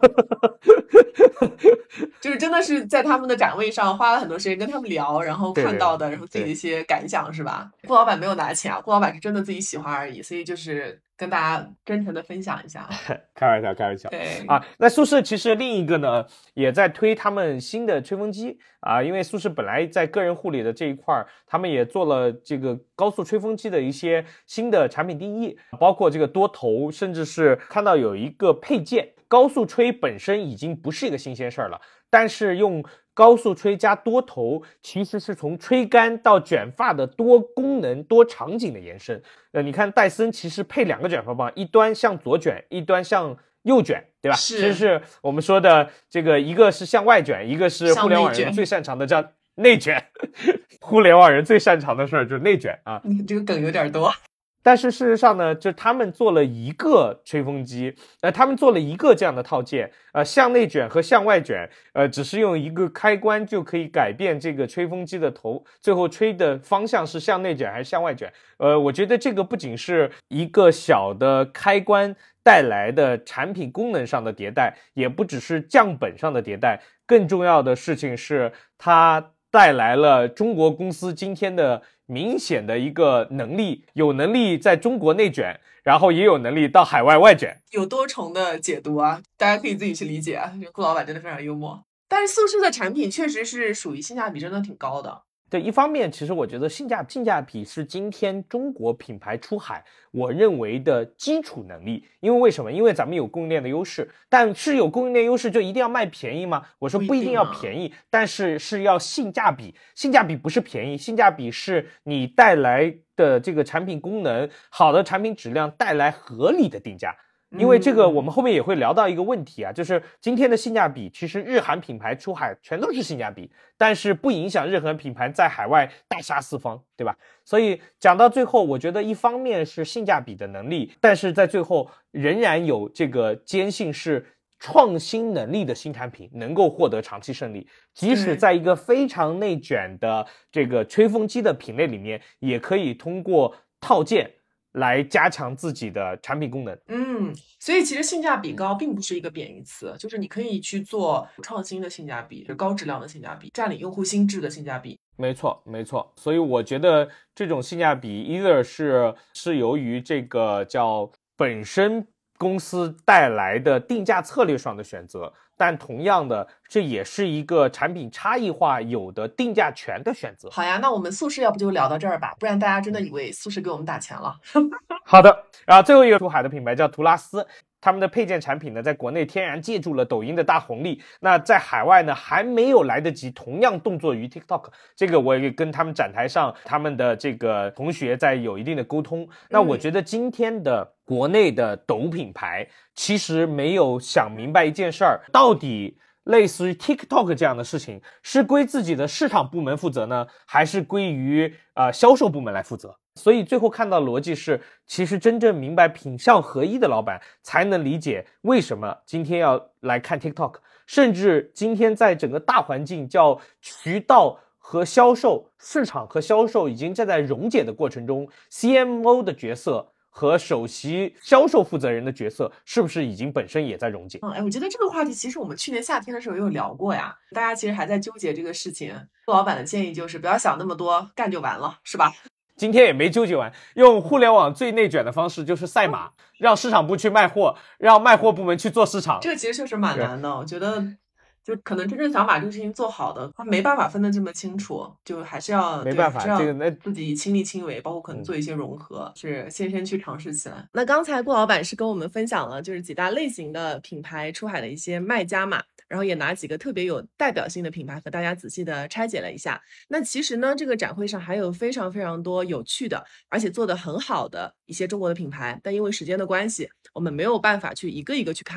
就是真的是在他们的展位上花了很多时间跟他们聊，然后看到的，然后自己的一些感想，是吧？顾老板没有拿钱啊，顾老板是真的自己喜欢而已，所以就是跟大家真诚的分享一下。 开玩笑，开玩笑。 对啊，那苏轼其实另一个呢，也在推他们新的吹风机啊，因为苏轼本来在个人护理的这一块，他们也做了这个高速吹风机的一些新的产品定义，包括这个多头，甚至是看到有一个配件。高速吹本身已经不是一个新鲜事儿了，但是用高速吹加多头，其实是从吹干到卷发的多功能、多场景的延伸。呃，你看戴森其实配两个卷发棒，一端向左卷，一端向右卷，对吧？ 是， 这是我们说的这个，一个是向外卷，一个是互联网人最擅长的叫内卷。互联网人最擅长的事儿就是内卷啊。 你这个梗有点多。 但是事实上呢，就他们做了一个吹风机，呃，他们做了一个这样的套件，呃，向内卷和向外卷，呃，只是用一个开关就可以改变这个吹风机的头，最后吹的方向是向内卷还是向外卷。呃，我觉得这个不仅是一个小的开关带来的产品功能上的迭代，也不只是降本上的迭代，更重要的事情是它带来了中国公司今天的明显的一个能力，有能力在中国内卷，然后也有能力到海外外卷， 有多重的解读啊，大家可以自己去理解啊。顾老板真的非常幽默，但是素轼的产品确实是属于性价比真的挺高的。 对，一方面其实我觉得性价性价比是今天中国品牌出海我认为的基础能力，因为为什么？因为咱们有供应链的优势，但是有供应链优势就一定要卖便宜吗？我说不一定要便宜，但是是要性价比。性价比不是便宜，性价比是你带来的这个产品功能，好的产品质量带来合理的定价。因为这个我们后面也会聊到一个问题啊，就是今天的性价比，其实日韩品牌出海全都是性价比，但是不影响日韩品牌在海外大杀四方，对吧？所以讲到最后，我觉得一方面是性价比的能力，但是在最后仍然有这个坚信是创新能力的新产品能够获得长期胜利，即使在一个非常内卷的这个吹风机的品类里面，也可以通过套件来加强自己的产品功能。 嗯，所以其实性价比高并不是一个贬义词，就是你可以去做创新的性价比，就高质量的性价比，占领用户心智的性价比。 没错没错，所以我觉得这种性价比 either 是是由于这个叫本身公司带来的定价策略上的选择，但同样的这也是一个产品差异化有的定价权的选择。 好呀，那我们素轼要不就聊到这儿吧，不然大家真的以为素轼给我们打钱了。 好的，然后最后一个出海的品牌叫图拉斯，他们的配件产品呢，在国内天然借助了抖音的大红利，那在海外呢还没有来得及同样动作于 TikTok， 这个我也跟他们展台上他们的这个同学在有一定的沟通。那我觉得今天的国内的抖品牌其实没有想明白一件事儿，到底类似于 TikTok 这样的事情是归自己的市场部门负责呢，还是归于呃销售部门来负责？所以最后看到逻辑是，其实真正明白品效合一的老板才能理解为什么今天要来看 TikTok， 甚至今天在整个大环境叫渠道和销售、市场和销售已经正在溶解的过程中， C M O 的角色和首席销售负责人的角色是不是已经本身也在溶解？ 嗯，哎，我觉得这个话题其实我们去年夏天的时候也有聊过呀，大家其实还在纠结这个事情。顾老板的建议就是不要想那么多，干就完了，是吧？ 今天也没纠结完，用互联网最内卷的方式就是赛马，让市场部去卖货，让卖货部门去做市场。 这个其实确实蛮难的，我觉得就可能真正想把这个事情做好的，他没办法分得这么清楚，就还是要没办法，这个那自己亲力亲为，包括可能做一些融合，嗯、是先先去尝试起来。那刚才顾老板是跟我们分享了就是几大类型的品牌出海的一些卖家嘛，然后也拿几个特别有代表性的品牌和大家仔细的拆解了一下。那其实呢，这个展会上还有非常非常多有趣的，而且做得很好的一些中国的品牌，但因为时间的关系，我们没有办法去一个一个去看了。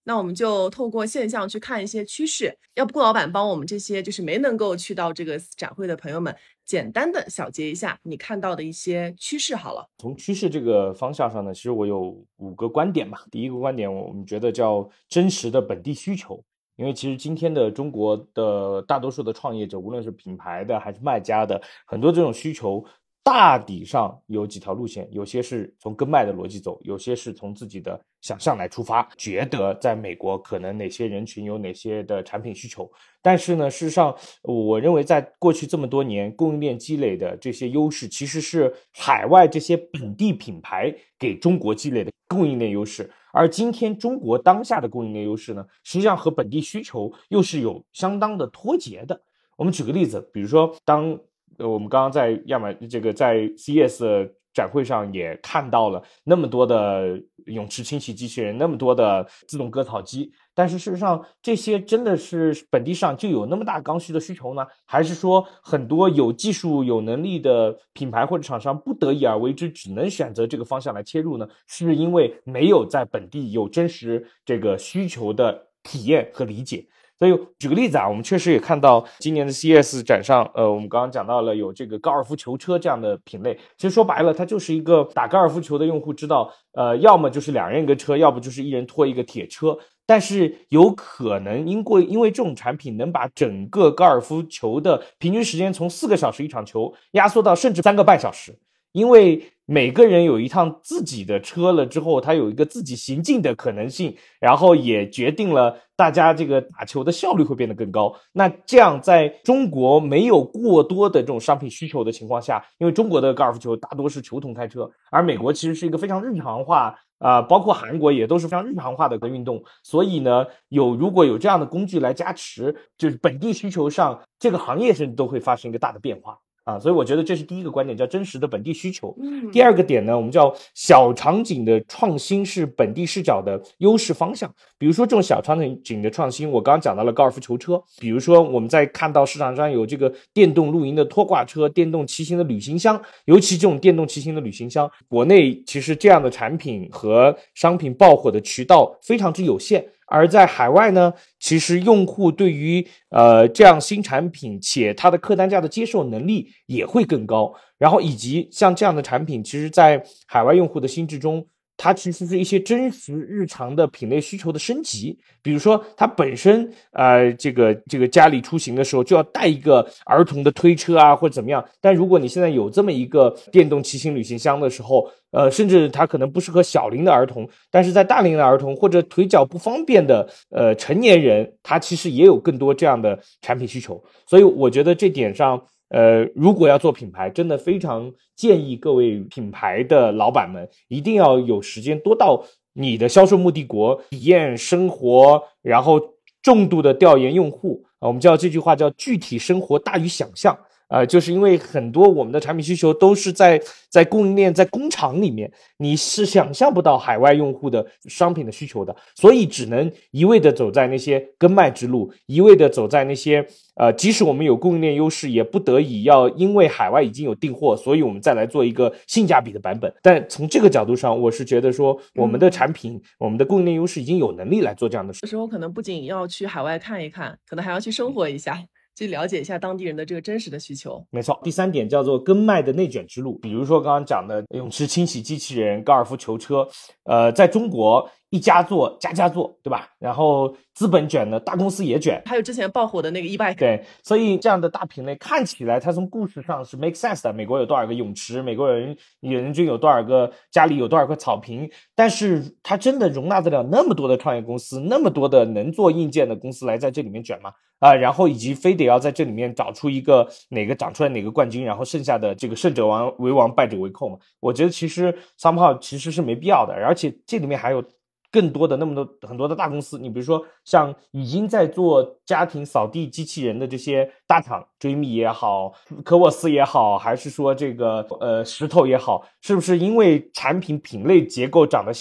那我们就透过现象去看一些趋势，要不顾老板帮我们这些就是没能够去到这个展会的朋友们，简单的小结一下你看到的一些趋势好了。 从趋势这个方向上呢，其实我有五个观点吧。第一个观点，我们觉得叫真实的本地需求。因为其实今天的中国的大多数的创业者，无论是品牌的还是卖家的，很多这种需求大抵上有几条路线，有些是从跟卖的逻辑走，有些是从自己的想象来出发，觉得在美国可能哪些人群有哪些的产品需求。但是呢，事实上我认为在过去这么多年供应链积累的这些优势，其实是海外这些本地品牌给中国积累的供应链优势。而今天中国当下的供应链优势呢，实际上和本地需求又是有相当的脱节的。我们举个例子，比如说当呃，我们刚刚在亚马这个在 C E S 展会上也看到了那么多的泳池清洗机器人，那么多的自动割草机，但是事实上这些真的是本地上就有那么大刚需的需求呢？还是说很多有技术有能力的品牌或者厂商不得已而为之，只能选择这个方向来切入呢？是因为没有在本地有真实这个需求的体验和理解。所以举个例子啊，我们确实也看到今年的 C E S 展上，呃，我们刚刚讲到了有这个高尔夫球车这样的品类。其实说白了，它就是一个打高尔夫球的用户知道，呃，要么就是两人一个车，要不就是一人拖一个铁车。但是有可能因过因为这种产品能把整个高尔夫球的平均时间从四个小时一场球压缩到甚至三个半小时。因为每个人有一趟自己的车了之后，他有一个自己行进的可能性，然后也决定了大家这个打球的效率会变得更高。那这样在中国没有过多的这种商品需求的情况下，因为中国的高尔夫球大多是球童开车，而美国其实是一个非常日常化啊、呃，包括韩国也都是非常日常化的运动，所以呢，有如果有这样的工具来加持，就是本地需求上，这个行业甚至都会发生一个大的变化。啊，所以我觉得这是第一个观点，叫真实的本地需求。嗯，第二个点呢，我们叫小场景的创新是本地视角的优势方向。比如说这种小场景的创新，我刚刚讲到了高尔夫球车，比如说我们在看到市场上有这个电动露营的拖挂车、电动骑行的旅行箱，尤其这种电动骑行的旅行箱，国内其实这样的产品和商品爆火的渠道非常之有限。而在海外呢，其实用户对于呃这样新产品且它的客单价的接受能力也会更高，然后以及像这样的产品，其实在海外用户的心智中，它其实是一些真实日常的品类需求的升级。比如说它本身呃这个这个家里出行的时候就要带一个儿童的推车啊或者怎么样，但如果你现在有这么一个电动骑行旅行箱的时候，呃甚至它可能不适合小龄的儿童，但是在大龄的儿童或者腿脚不方便的呃成年人，他其实也有更多这样的产品需求。所以我觉得这点上呃，如果要做品牌，真的非常建议各位品牌的老板们一定要有时间多到你的销售目的国体验生活，然后重度的调研用户啊，我们叫这句话叫具体生活大于想象。呃，就是因为很多我们的产品需求都是在在供应链在工厂里面，你是想象不到海外用户的商品的需求的，所以只能一味的走在那些跟卖之路，一味的走在那些呃，即使我们有供应链优势，也不得已要因为海外已经有订货，所以我们再来做一个性价比的版本。但从这个角度上，我是觉得说我们的产品、嗯、我们的供应链优势已经有能力来做这样的事。 有时候可能不仅要去海外看一看，可能还要去生活一下。去了解一下当地人的这个真实的需求。 没错，第三点叫做跟卖的内卷之路。比如说刚刚讲的泳池清洗机器人、高尔夫球车，呃，在中国一家做家家做，对吧？然后资本卷呢，大公司也卷， 还有之前爆火的那个 e-bike。 对，所以这样的大品类看起来它从故事上是 make sense 的。美国有多少个泳池，美国人人均有多少个，家里有多少个草坪，但是它真的容纳得了那么多的创业公司，那么多的能做硬件的公司来在这里面卷吗？啊、呃，然后以及非得要在这里面找出一个哪个长出来哪个冠军，然后剩下的这个胜者王为王，败者为寇嘛？我觉得其实 somehow 其实是没必要的，而且这里面还有更多的那么多很多的大公司，你比如说像已经在做家庭扫地机器人的这些大厂，追觅也好，科沃斯也好，还是说这个呃石头也好，是不是因为产品品类结构长得像，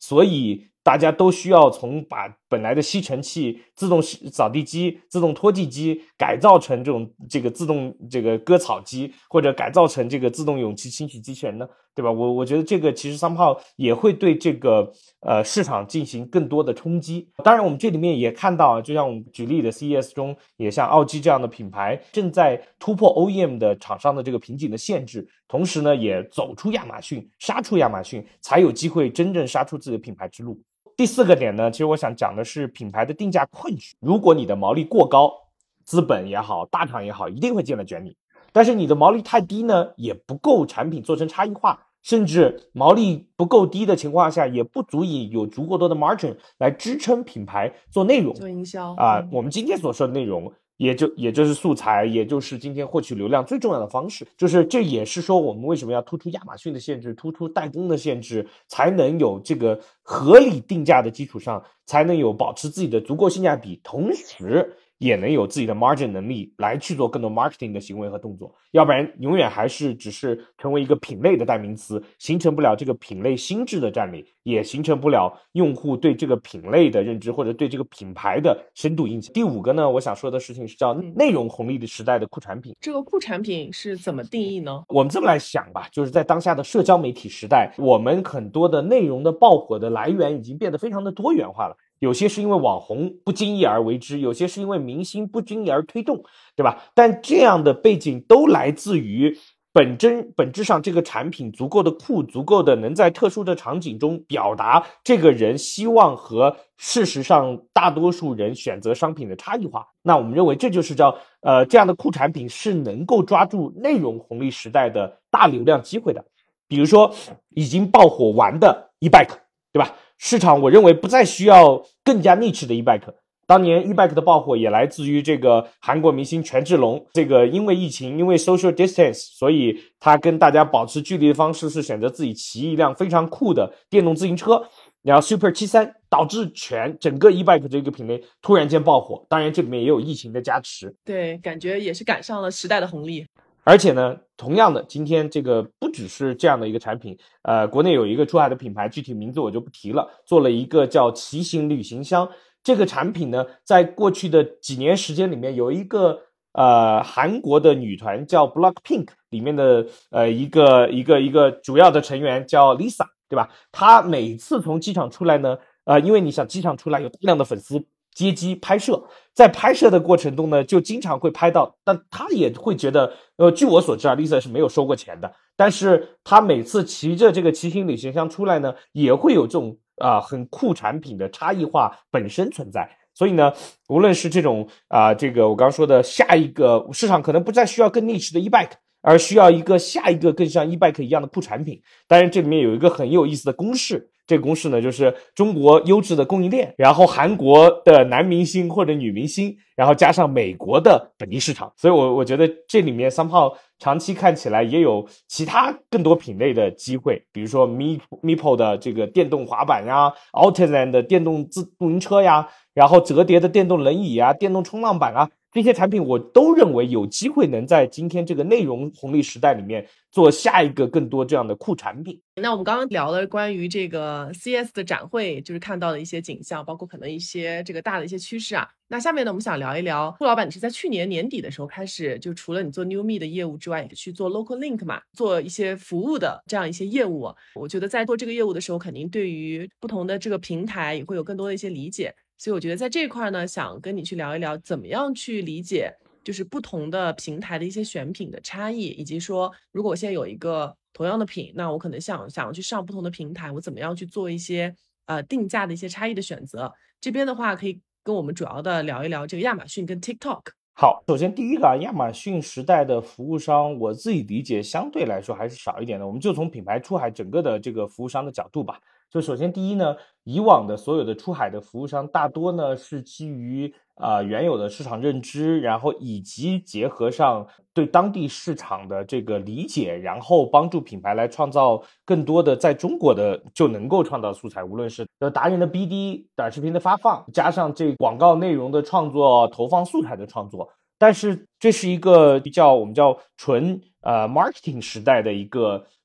所以大家都需要从把本来的吸尘器、自动扫地机、自动拖地机改造成这种这个自动这个割草机，或者改造成这个自动勇气清洗机器人呢，对吧？我我觉得这个其实 somehow 也会对这个呃市场进行更多的冲击。当然，我们这里面也看到，就像我们举例的 C E S 中，也像奥基这样的品牌正在突破 O E M 的厂商的这个瓶颈的限制，同时呢，也走出亚马逊，杀出亚马逊，才有机会真正杀出自己的品牌之路。第四个点呢，其实我想讲的是品牌的定价困局。如果你的毛利过高，资本也好，大厂也好，一定会进来卷你。但是你的毛利太低呢，也不够产品做成差异化，甚至毛利不够低的情况下，也不足以有足够多的 margin 来支撑品牌做内容、 做营销啊、 嗯。 我们今天所说的内容。也就也就是素材，也就是今天获取流量最重要的方式，就是这也是说我们为什么要突出亚马逊的限制，突出代工的限制，才能有这个合理定价的基础上，才能有保持自己的足够性价比，同时也能有自己的 margin 能力来去做更多 marketing 的行为和动作，要不然永远还是只是成为一个品类的代名词，形成不了这个品类心智的占领，也形成不了用户对这个品类的认知或者对这个品牌的深度印象。第五个呢，我想说的事情是叫内容红利的时代的酷产品。 这个酷产品是怎么定义呢？ 我们这么来想吧，就是在当下的社交媒体时代，我们很多的内容的爆火的来源已经变得非常的多元化了。有些是因为网红不经意而为之，有些是因为明星不经意而推动，对吧？但这样的背景都来自于本真本质上这个产品足够的酷，足够的能在特殊的场景中表达这个人希望和事实上大多数人选择商品的差异化。那我们认为这就是叫呃这样的酷产品是能够抓住内容红利时代的大流量机会的。比如说已经爆火完的 e-bike， 对吧？市场我认为不再需要更加 niche 的 e-bike。当年 e-bike 的爆火也来自于这个韩国明星权志龙，这个因为疫情，因为 social distance， 所以他跟大家保持距离的方式是选择自己骑一辆非常酷的电动自行车，然后 Super 七三，导致全整个 e-bike 这个品类突然间爆火。当然这里面也有疫情的加持， 对，感觉也是赶上了时代的红利。 而且呢，同样的，今天这个不只是这样的一个产品，呃，国内有一个出海的品牌，具体名字我就不提了，做了一个叫骑行旅行箱。这个产品呢，在过去的几年时间里面，有一个呃韩国的女团叫 Blackpink 里面的呃一个一个一个主要的成员叫 Lisa， 对吧？她每次从机场出来呢，呃，因为你想机场出来有大量的粉丝接机拍摄，在拍摄的过程中呢，就经常会拍到，但他也会觉得，呃，据我所知啊 ，Lisa 是没有收过钱的，但是他每次骑着这个骑行旅行箱出来呢，也会有这种啊、呃、很酷产品的差异化本身存在。所以呢，无论是这种啊、呃，这个我刚刚说的下一个市场可能不再需要更 niche 的 e-bike，而需要一个下一个更像 e-bike 一样的酷产品。当然，这里面有一个很有意思的公式。这个公式呢，就是中国优质的供应链，然后韩国的男明星或者女明星，然后加上美国的本地市场。所以我我觉得这里面 somehow 长期看起来也有其他更多品类的机会，比如说 Meepo 的这个电动滑板呀 ，Altizen 的电动自动车呀，然后折叠的电动轮椅啊，电动冲浪板啊，这些产品我都认为有机会能在今天这个内容红利时代里面做下一个更多这样的酷产品。 那我们刚刚聊了关于这个 C S 的展会，就是看到的一些景象，包括可能一些这个大的一些趋势啊。那下面呢，我们想聊一聊顾老板，你是在去年年底的时候开始，就除了你做 New Me 的业务之外，也去做 Local Link 嘛，做一些服务的这样一些业务。我觉得在做这个业务的时候，肯定对于不同的这个平台也会有更多的一些理解。所以我觉得在这一块呢，想跟你去聊一聊，怎么样去理解就是不同的平台的一些选品的差异，以及说如果我现在有一个同样的品，那我可能想想要去上不同的平台，我怎么样去做一些呃定价的一些差异的选择。这边的话可以跟我们主要的聊一聊这个亚马逊跟 TikTok。 好，首先第一个啊，亚马逊时代的服务商，我自己理解相对来说还是少一点的。我们就从品牌出海整个的这个服务商的角度吧。就首先第一呢，以往的所有的出海的服务商大多呢是基于呃原有的市场认知，然后以及结合上对当地市场的这个理解，然后帮助品牌来创造更多的在中国的就能够创造素材，无论是达人的 B D 短视频的发放，加上这广告内容的创作，投放素材的创作。但是这是一个比较我们叫纯呃 marketing 时代的一个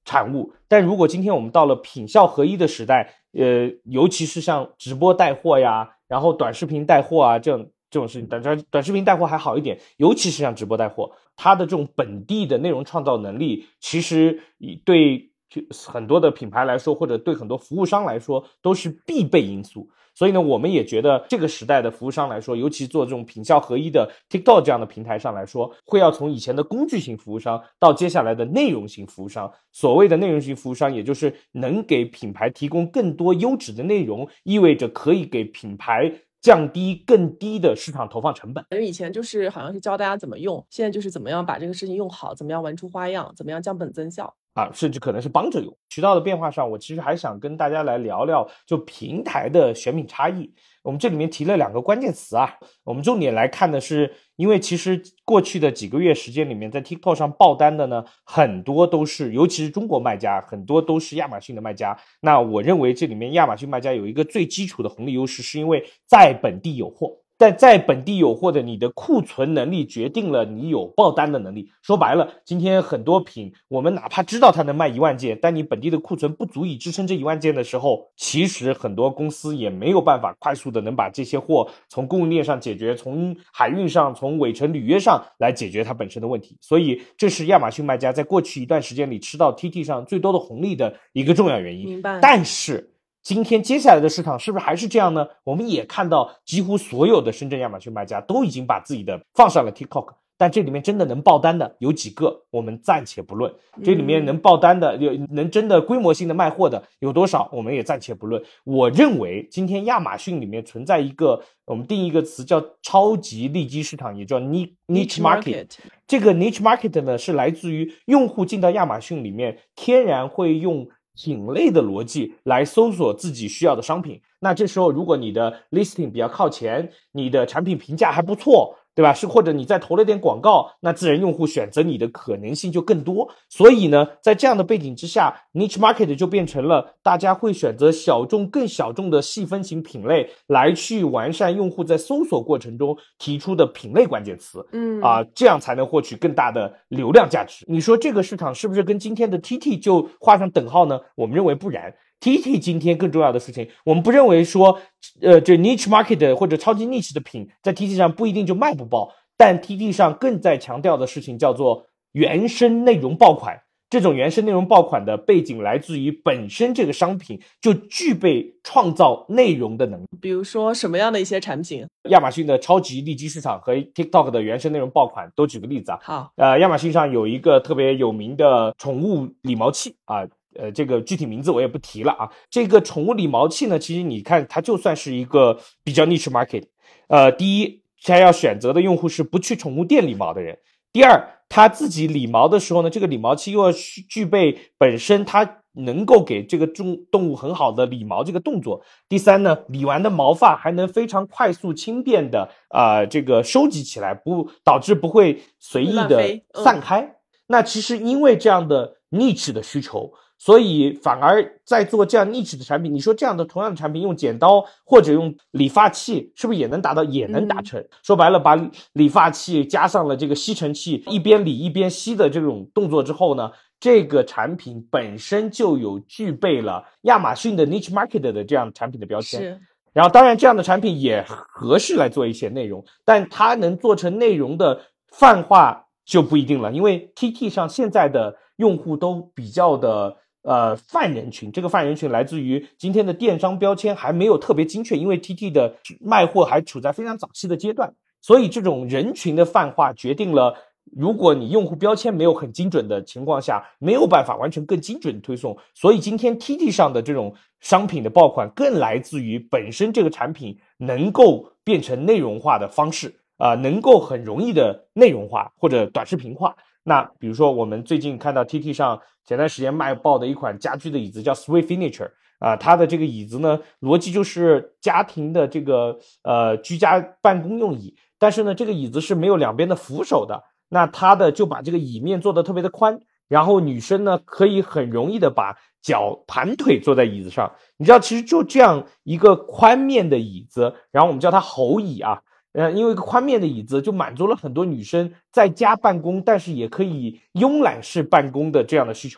产物。但如果今天我们到了品效合一的时代，呃，尤其是像直播带货呀，然后短视频带货啊，这种这种事情，短短视频带货还好一点，尤其是像直播带货，它的这种本地的内容创造能力，其实对很多的品牌来说，或者对很多服务商来说，都是必备因素。所以呢，我们也觉得这个时代的服务商来说，尤其做这种品效合一的 TikTok 这样的平台上来说，会要从以前的工具型服务商到接下来的内容型服务商。所谓的内容型服务商，也就是能给品牌提供更多优质的内容，意味着可以给品牌降低更低的市场投放成本。 因为以前就是好像是教大家怎么用，现在就是怎么样把这个事情用好，怎么样玩出花样，怎么样降本增效啊，甚至可能是帮着用。渠道的变化上，我其实还想跟大家来聊聊就平台的选品差异。我们这里面提了两个关键词啊，我们重点来看的是，因为其实过去的几个月时间里面，在 TikTok 上爆单的呢，很多都是，尤其是中国卖家，很多都是亚马逊的卖家。那我认为这里面亚马逊卖家有一个最基础的红利优势，是因为在本地有货。但在本地有货的，你的库存能力决定了你有爆单的能力。说白了，今天很多品，我们哪怕知道它能卖一万件，但你本地的库存不足以支撑这一万件的时候，其实很多公司也没有办法快速的能把这些货从供应链上解决，从海运上，从尾程履约上来解决它本身的问题。所以这是亚马逊卖家在过去一段时间里吃到 T T 上最多的红利的一个重要原因。 明白。 但是今天接下来的市场是不是还是这样呢？我们也看到几乎所有的深圳亚马逊卖家都已经把自己的放上了 TikTok， 但这里面真的能爆单的有几个，我们暂且不论。这里面能爆单的，能真的规模性的卖货的有多少，我们也暂且不论。我认为今天亚马逊里面存在一个，我们定义一个词叫超级利基市场，也叫 niche market。这个 niche market 呢，是来自于用户进到亚马逊里面，天然会用品类的逻辑来搜索自己需要的商品。那这时候如果你的 listing 比较靠前，你的产品评价还不错，对吧？是或者你再投了点广告，那自然用户选择你的可能性就更多。所以呢，在这样的背景之下， niche market 就变成了大家会选择小众更小众的细分型品类来去完善用户在搜索过程中提出的品类关键词。 嗯啊、呃，这样才能获取更大的流量价值。你说这个市场是不是跟今天的 T T 就画上等号呢？我们认为不然。T T 今天更重要的事情，我们不认为说，呃，这 niche market 或者超级 niche 的品在 T T 上不一定就卖不爆，但 T T 上更在强调的事情叫做原生内容爆款。这种原生内容爆款的背景来自于本身这个商品就具备创造内容的能力。 比如说什么样的一些产品？ 亚马逊的超级利基市场和 TikTok 的原生内容爆款都举个例子啊。 好， 呃，亚马逊上有一个特别有名的宠物理毛器啊。呃，这个具体名字我也不提了啊。这个宠物理毛器呢，其实你看它就算是一个比较 niche market。呃，第一，它要选择的用户是不去宠物店理毛的人。第二，他自己理毛的时候呢，这个理毛器又要具备本身它能够给这个动物很好的理毛这个动作。第三呢，理完的毛发还能非常快速轻便的呃这个收集起来，不导致不会随意的散开。嗯、那其实因为这样的 niche 的需求，所以反而在做这样 niche 的产品，你说这样的同样的产品用剪刀或者用理发器是不是也能达到？也能达成。嗯、说白了，把理发器加上了这个吸尘器，一边理一边吸的这种动作之后呢，这个产品本身就有具备了亚马逊的 niche market 的这样产品的标签。 是。 然后当然这样的产品也合适来做一些内容，但它能做成内容的泛化就不一定了，因为 T T 上现在的用户都比较的呃泛人群，这个泛人群来自于今天的电商标签还没有特别精确，因为 T T 的卖货还处在非常早期的阶段，所以这种人群的泛化决定了，如果你用户标签没有很精准的情况下，没有办法完成更精准的推送。所以今天 T T 上的这种商品的爆款更来自于本身这个产品能够变成内容化的方式啊、呃，能够很容易的内容化或者短视频化。那比如说我们最近看到 T T 上前段时间卖爆的一款家居的椅子叫 Sweet Furniture 啊、呃，它的这个椅子呢，逻辑就是家庭的这个呃居家办公用椅，但是呢这个椅子是没有两边的扶手的，那它的就把这个椅面做得特别的宽，然后女生呢可以很容易的把脚盘腿坐在椅子上。你知道其实就这样一个宽面的椅子，然后我们叫它猴椅啊，呃，因为一个宽面的椅子就满足了很多女生在家办公，但是也可以慵懒式办公的这样的需求。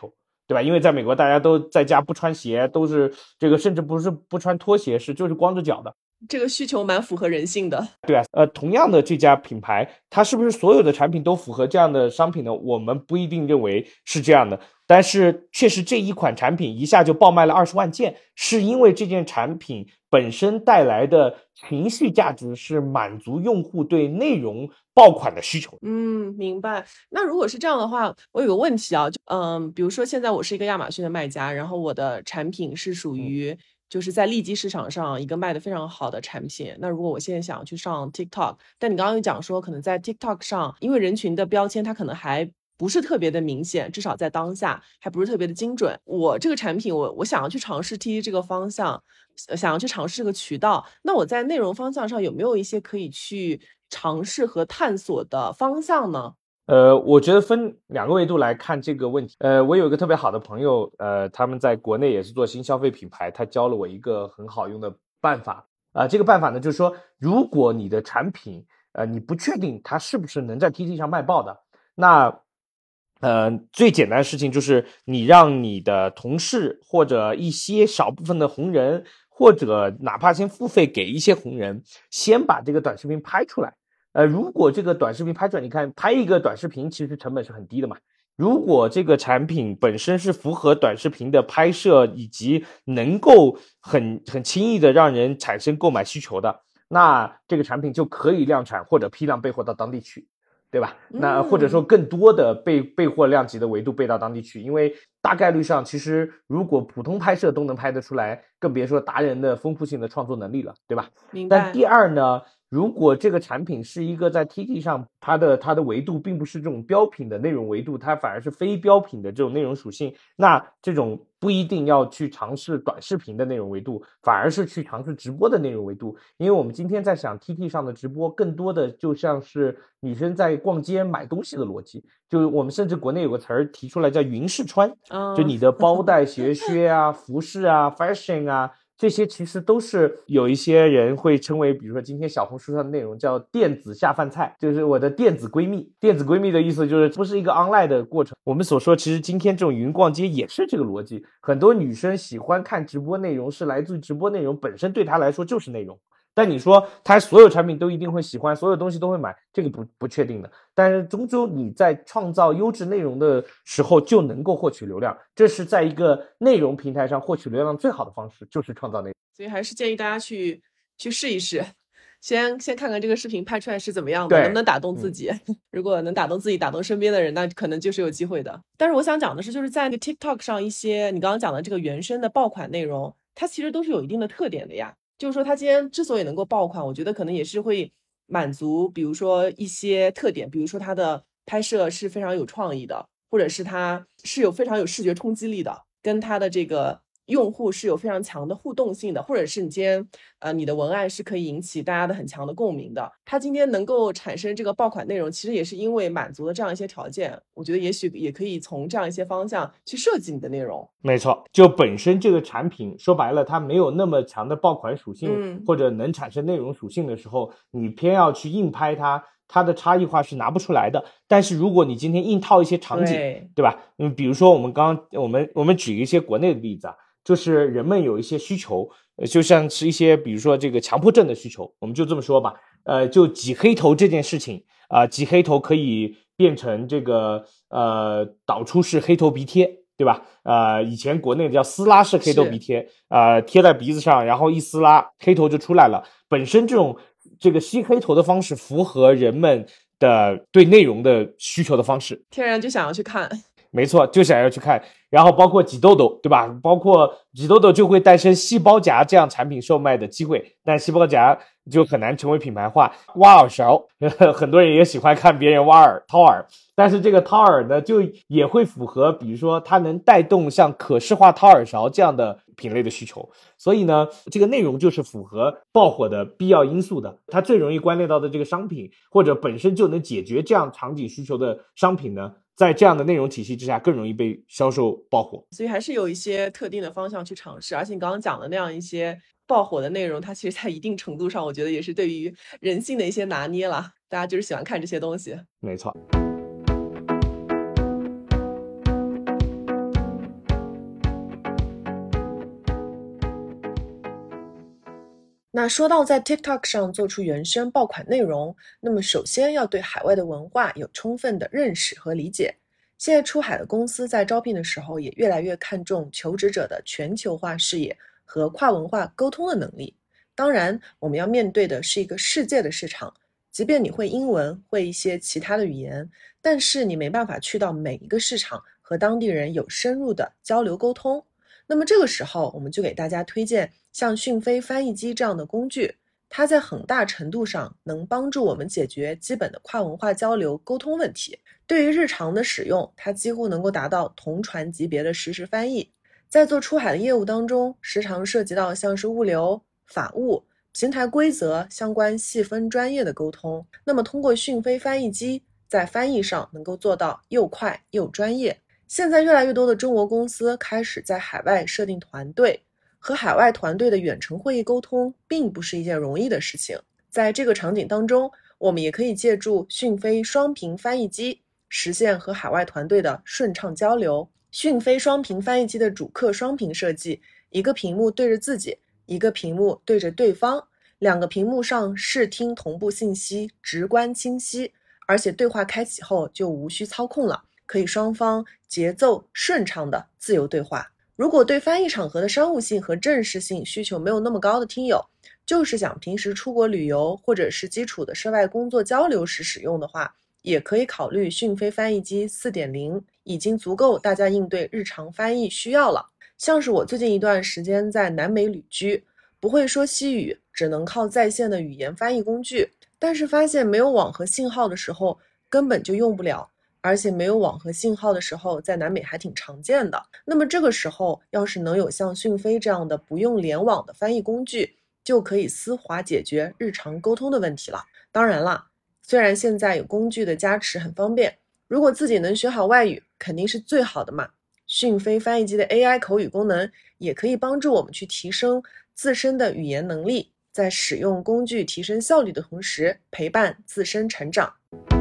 对吧？因为在美国大家都在家不穿鞋，都是这个甚至不是不穿拖鞋，是就是光着脚的。 这个需求蛮符合人性的。 对啊，呃，同样的这家品牌，它是不是所有的产品都符合这样的商品呢？我们不一定认为是这样的，但是确实这一款产品一下就爆卖了二十万件，是因为这件产品本身带来的情绪价值是满足用户对内容爆款的需求。 嗯，明白。那如果是这样的话，我有个问题啊，就嗯，比如说现在我是一个亚马逊的卖家，然后我的产品是属于、嗯。就是在利基市场上一个卖的非常好的产品。那如果我现在想去上 TikTok， 但你刚刚有讲说可能在 TikTok 上，因为人群的标签它可能还不是特别的明显，至少在当下还不是特别的精准。我这个产品我我想要去尝试 T T 这个方向，想要去尝试这个渠道，那我在内容方向上有没有一些可以去尝试和探索的方向呢？ 呃，我觉得分两个维度来看这个问题。呃，我有一个特别好的朋友，呃，他们在国内也是做新消费品牌，他教了我一个很好用的办法。啊、呃，这个办法呢，就是说，如果你的产品，呃，你不确定它是不是能在 T T 上卖爆的，那，呃，最简单的事情就是你让你的同事或者一些少部分的红人，或者哪怕先付费给一些红人，先把这个短视频拍出来。呃，如果这个短视频拍出来，你看拍一个短视频其实成本是很低的嘛。如果这个产品本身是符合短视频的拍摄以及能够很很轻易的让人产生购买需求的，那这个产品就可以量产或者批量备货到当地去，对吧？那或者说更多的备备货量级的维度备到当地去，因为大概率上其实如果普通拍摄都能拍得出来，更别说达人的丰富性的创作能力了，对吧？ 明白。 但第二呢，如果这个产品是一个在 T T 上，它的它的维度并不是这种标品的内容维度，它反而是非标品的这种内容属性，那这种不一定要去尝试短视频的内容维度，反而是去尝试直播的内容维度。因为我们今天在想 T T 上的直播，更多的就像是女生在逛街买东西的逻辑，就我们甚至国内有个词儿提出来叫云试穿， 嗯、 就你的包袋、鞋靴啊、服饰啊、fashion 啊。这些其实都是有一些人会称为，比如说今天小红书上的内容叫电子下饭菜，就是我的电子闺蜜。电子闺蜜的意思就是不是一个 online 的过程。我们所说其实今天这种云逛街也是这个逻辑，很多女生喜欢看直播内容是来自于直播内容本身对她来说就是内容。但你说他所有产品都一定会喜欢，所有东西都会买，这个不不确定的。但是终究你在创造优质内容的时候就能够获取流量，这是在一个内容平台上获取流量最好的方式，就是创造内容。 所以还是建议大家去去试一试，先先看看这个视频拍出来是怎么样的，能不能打动自己。嗯、如果能打动自己，打动身边的人，那可能就是有机会的。但是我想讲的是，就是在 TikTok 上一些你刚刚讲的这个原生的爆款内容，它其实都是有一定的特点的呀。就是说它今天之所以能够爆款，我觉得可能也是会满足比如说一些特点，比如说它的拍摄是非常有创意的，或者是它是有非常有视觉冲击力的，跟它的这个用户是有非常强的互动性的，或者是你今天呃你的文案是可以引起大家的很强的共鸣的。它今天能够产生这个爆款内容，其实也是因为满足了这样一些条件。我觉得也许也可以从这样一些方向去设计你的内容。 没错，就本身这个产品说白了它没有那么强的爆款属性、嗯、或者能产生内容属性的时候，你偏要去硬拍它，它的差异化是拿不出来的。但是如果你今天硬套一些场景， 对, 对吧？嗯，比如说我们刚刚我们我们举一些国内的例子啊，就是人们有一些需求，就像是一些比如说这个强迫症的需求，我们就这么说吧，呃，就挤黑头这件事情啊、呃，挤黑头可以变成这个呃导出式黑头鼻贴，对吧？呃，以前国内叫撕拉式黑头鼻贴，呃，贴在鼻子上，然后一撕拉，黑头就出来了。本身这种这个吸黑头的方式符合人们的对内容的需求的方式， 天然就想要去看。 没错，就想要去看。然后包括挤痘痘，对吧？包括挤痘痘就会诞生细胞夹这样产品售卖的机会，但细胞夹就很难成为品牌化。挖耳勺，很多人也喜欢看别人挖耳掏耳，但是这个掏耳呢，就也会符合，比如说它能带动像可视化掏耳勺这样的品类的需求。所以呢，这个内容就是符合爆火的必要因素的。它最容易关联到的这个商品，或者本身就能解决这样场景需求的商品呢，在这样的内容体系之下更容易被销售爆火。 所以还是有一些特定的方向去尝试，而且你刚刚讲的那样一些爆火的内容，它其实在一定程度上我觉得也是对于人性的一些拿捏了，大家就是喜欢看这些东西。 没错。 那说到在 TikTok 上做出原生爆款内容，那么首先要对海外的文化有充分的认识和理解。现在出海的公司在招聘的时候也越来越看重求职者的全球化视野和跨文化沟通的能力。当然，我们要面对的是一个世界的市场，即便你会英文，会一些其他的语言，但是你没办法去到每一个市场和当地人有深入的交流沟通。那么这个时候，我们就给大家推荐像讯飞翻译机这样的工具，它在很大程度上能帮助我们解决基本的跨文化交流沟通问题。对于日常的使用，它几乎能够达到同传级别的实时翻译。在做出海的业务当中，时常涉及到像是物流、法务、平台规则相关细分专业的沟通。那么通过讯飞翻译机，在翻译上能够做到又快又专业。现在越来越多的中国公司开始在海外设定团队，和海外团队的远程会议沟通并不是一件容易的事情。在这个场景当中，我们也可以借助讯飞双屏翻译机，实现和海外团队的顺畅交流。讯飞双屏翻译机的主客双屏设计，一个屏幕对着自己，一个屏幕对着对方，两个屏幕上视听同步信息直观清晰，而且对话开启后就无需操控了，可以双方节奏顺畅的自由对话。如果对翻译场合的商务性和正式性需求没有那么高的听友，就是想平时出国旅游或者是基础的涉外工作交流时使用的话，也可以考虑讯飞翻译机 四点零， 已经足够大家应对日常翻译需要了。像是我最近一段时间在南美旅居，不会说西语，只能靠在线的语言翻译工具，但是发现没有网和信号的时候根本就用不了，而且没有网和信号的时候在南美还挺常见的。那么这个时候要是能有像讯飞这样的不用联网的翻译工具，就可以丝滑解决日常沟通的问题了。当然了，虽然现在有工具的加持很方便，如果自己能学好外语肯定是最好的嘛。讯飞翻译机的 A I 口语功能也可以帮助我们去提升自身的语言能力，在使用工具提升效率的同时陪伴自身成长。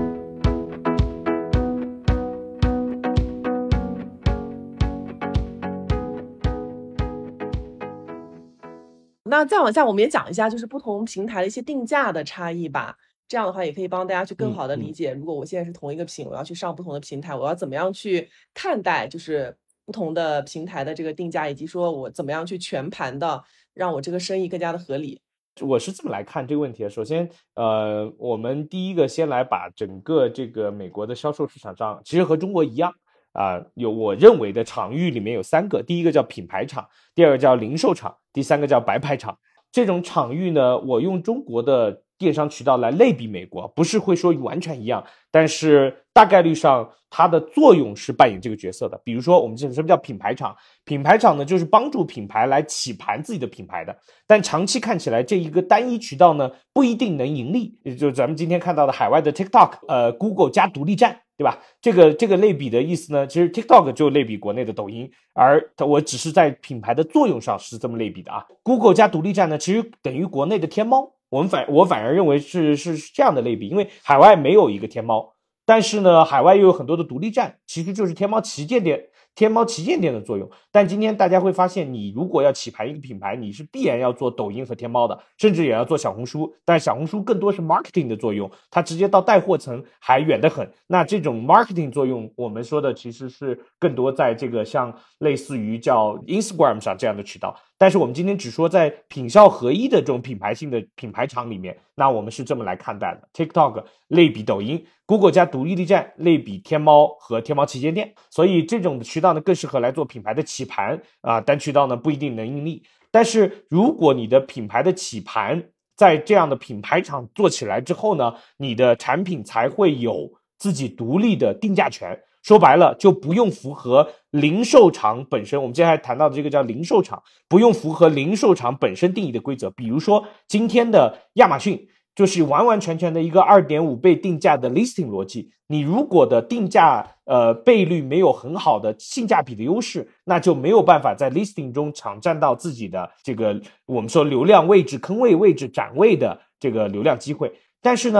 那再往下我们也讲一下就是不同平台的一些定价的差异吧，这样的话也可以帮大家去更好的理解、嗯嗯、如果我现在是同一个品，我要去上不同的平台，我要怎么样去看待就是不同的平台的这个定价，以及说我怎么样去全盘的让我这个生意更加的合理。 我是这么来看这个问题的。首先呃，我们第一个先来把整个这个美国的销售市场上其实和中国一样啊、呃，有我认为的场域里面有三个，第一个叫品牌厂，第二个叫零售厂，第三个叫白牌厂。这种场域呢，我用中国的电商渠道来类比美国，不是会说完全一样，但是大概率上它的作用是扮演这个角色的。比如说我们这什么叫品牌厂？品牌厂呢，就是帮助品牌来起盘自己的品牌的，但长期看起来这一个单一渠道呢不一定能盈利，也就是咱们今天看到的海外的 TikTok 呃 Google 加独立站，对吧？这个这个类比的意思呢，其实 TikTok 就类比国内的抖音，而我只是在品牌的作用上是这么类比的啊。Google 加独立站呢，其实等于国内的天猫，我们反我反而认为是是这样的类比，因为海外没有一个天猫，但是呢，海外又有很多的独立站，其实就是天猫旗舰店。天猫旗舰店的作用，但今天大家会发现，你如果要起盘一个品牌，你是必然要做抖音和天猫的，甚至也要做小红书，但小红书更多是 marketing 的作用，它直接到带货层还远得很。那这种 marketing 作用，我们说的其实是更多在这个像类似于叫 Instagram 上这样的渠道，但是我们今天只说在品效合一的这种品牌性的品牌厂里面，那我们是这么来看待的。 TikTok 类比抖音， Google 加独立站类比天猫和天猫旗舰店，所以这种渠道呢更适合来做品牌的起盘啊，单渠道呢不一定能盈利。但是如果你的品牌的起盘在这样的品牌厂做起来之后呢，你的产品才会有自己独立的定价权，说白了就不用符合零售厂本身，我们接下来谈到的这个叫零售厂，不用符合零售厂本身定义的规则。比如说今天的亚马逊就是完完全全的一个 二点五 倍定价的 listing 逻辑，你如果的定价呃倍率没有很好的性价比的优势，那就没有办法在 listing 中抢占到自己的这个我们说流量位置、坑位位置、展位的这个流量机会。但是呢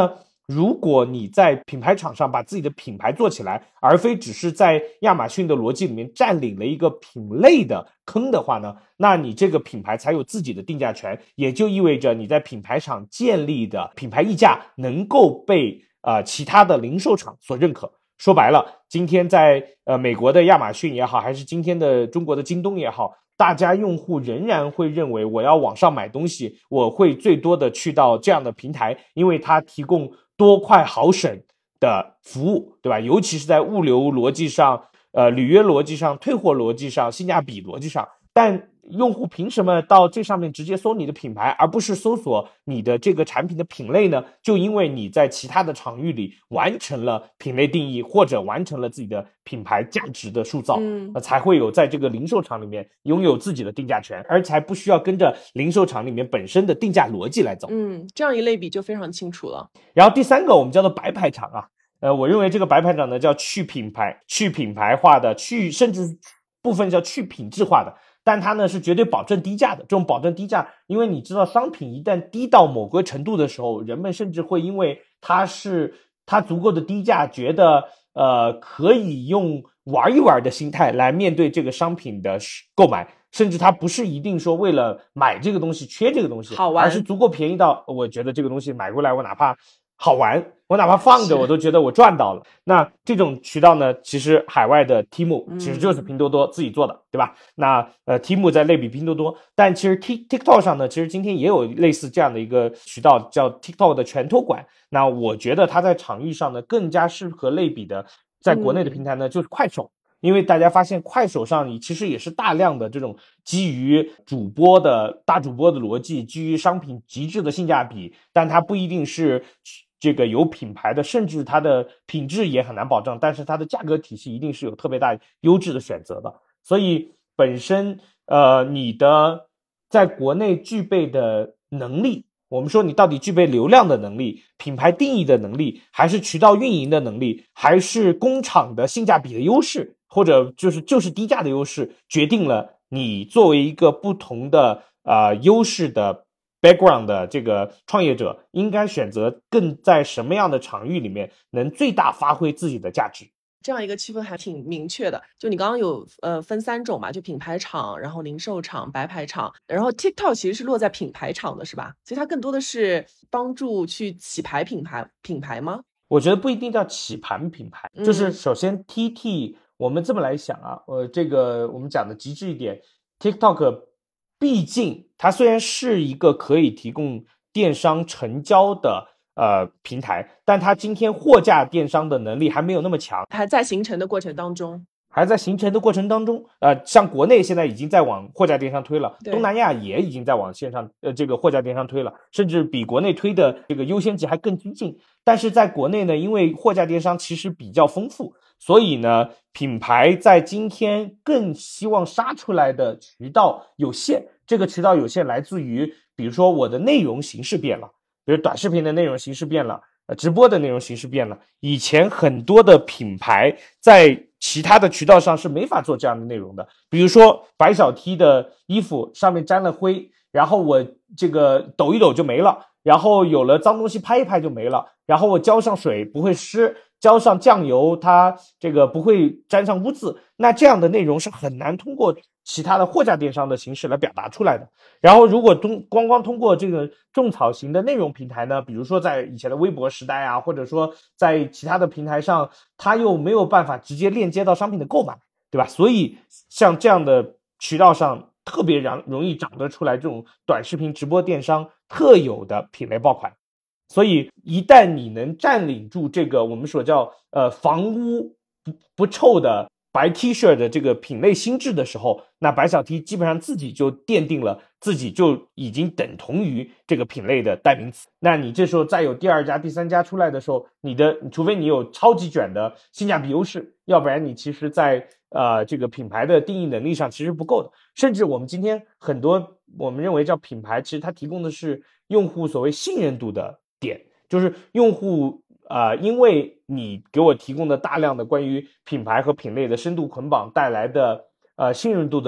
如果你在品牌场上把自己的品牌做起来，而非只是在亚马逊的逻辑里面占领了一个品类的坑的话呢，那你这个品牌才有自己的定价权，也就意味着你在品牌场建立的品牌溢价能够被呃其他的零售厂所认可。说白了，今天在呃美国的亚马逊也好，还是今天的中国的京东也好，大家用户仍然会认为我要网上买东西，我会最多的去到这样的平台，因为它提供多快好省的服务，对吧？尤其是在物流逻辑上、呃履约逻辑上、退货逻辑上、性价比逻辑上。但用户凭什么到这上面直接搜你的品牌，而不是搜索你的这个产品的品类呢？就因为你在其他的场域里完成了品类定义，或者完成了自己的品牌价值的塑造， 嗯， 呃、才会有在这个零售场里面拥有自己的定价权，而且还不需要跟着零售场里面本身的定价逻辑来走。 嗯，这样一类比就非常清楚了。 然后第三个我们叫做白牌场啊，呃，我认为这个白牌场呢叫去品牌、去品牌化的、去甚至部分叫去品质化的。但它呢是绝对保证低价的，这种保证低价，因为你知道商品一旦低到某个程度的时候，人们甚至会因为它是它足够的低价，觉得呃可以用玩一玩的心态来面对这个商品的购买，甚至它不是一定说为了买这个东西缺这个东西， 好玩， 而是足够便宜到我觉得这个东西买过来我哪怕好玩，我哪怕放着我都觉得我赚到了。那这种渠道呢，其实海外的 Temu 其实就是拼多多自己做的，嗯、对吧？那呃 Temu 在类比拼多多，但其实 TikTok 上呢，其实今天也有类似这样的一个渠道，叫 TikTok 的全托管。那我觉得它在场域上呢，更加适合类比的，在国内的平台呢，嗯、就是快手。因为大家发现快手上你其实也是大量的这种基于主播的大主播的逻辑，基于商品极致的性价比，但它不一定是这个有品牌的，甚至它的品质也很难保证，但是它的价格体系一定是有特别大优质的选择的。所以本身呃你的在国内具备的能力，我们说你到底具备流量的能力、品牌定义的能力，还是渠道运营的能力，还是工厂的性价比的优势，或者就是就是低价的优势，决定了你作为一个不同的呃优势的 background 的这个创业者，应该选择更在什么样的场域里面能最大发挥自己的价值。 这样一个区分还挺明确的，就你刚刚有呃分三种嘛，就品牌厂，然后零售厂、白牌厂，然后 TikTok 其实是落在品牌厂的是吧？所以它更多的是帮助去起牌品牌品牌吗？ 我觉得不一定叫起盘品牌， 嗯、 就是首先 T T 我们这么来想啊，呃，这个我们讲的极致一点 ，TikTok 毕竟它虽然是一个可以提供电商成交的呃平台，但它今天货架电商的能力还没有那么强， 还在形成的过程当中。 还在形成的过程当中，呃，像国内现在已经在往货架电商推了，东南亚也已经在往线上，呃，这个货架电商推了，甚至比国内推的这个优先级还更激进。但是在国内呢，因为货架电商其实比较丰富，所以呢，品牌在今天更希望杀出来的渠道有限。这个渠道有限来自于，比如说我的内容形式变了，比如短视频的内容形式变了。呃，直播的内容形式变了，以前很多的品牌在其他的渠道上是没法做这样的内容的，比如说白小 T 的衣服上面沾了灰，然后我这个抖一抖就没了，然后有了脏东西拍一拍就没了，然后我浇上水不会湿，浇上酱油它这个不会沾上污渍，那这样的内容是很难通过其他的货架电商的形式来表达出来的。然后如果通光光通过这个种草型的内容平台呢，比如说在以前的微博时代啊，或者说在其他的平台上，它又没有办法直接链接到商品的购买，对吧？所以像这样的渠道上特别容易长得出来这种短视频直播电商特有的品类爆款。所以一旦你能占领住这个我们所叫呃房屋不不臭的白 T 恤的这个品类心智的时候，那白小 T 基本上自己就奠定了自己就已经等同于这个品类的代名词。那你这时候再有第二家第三家出来的时候，你的除非你有超级卷的性价比优势，要不然你其实在呃这个品牌的定义能力上其实不够的。甚至我们今天很多我们认为叫品牌，其实它提供的是用户所谓信任度的点，就是用户呃，因为你给我提供的大量的关于品牌和品类的深度捆绑带来的呃信任度的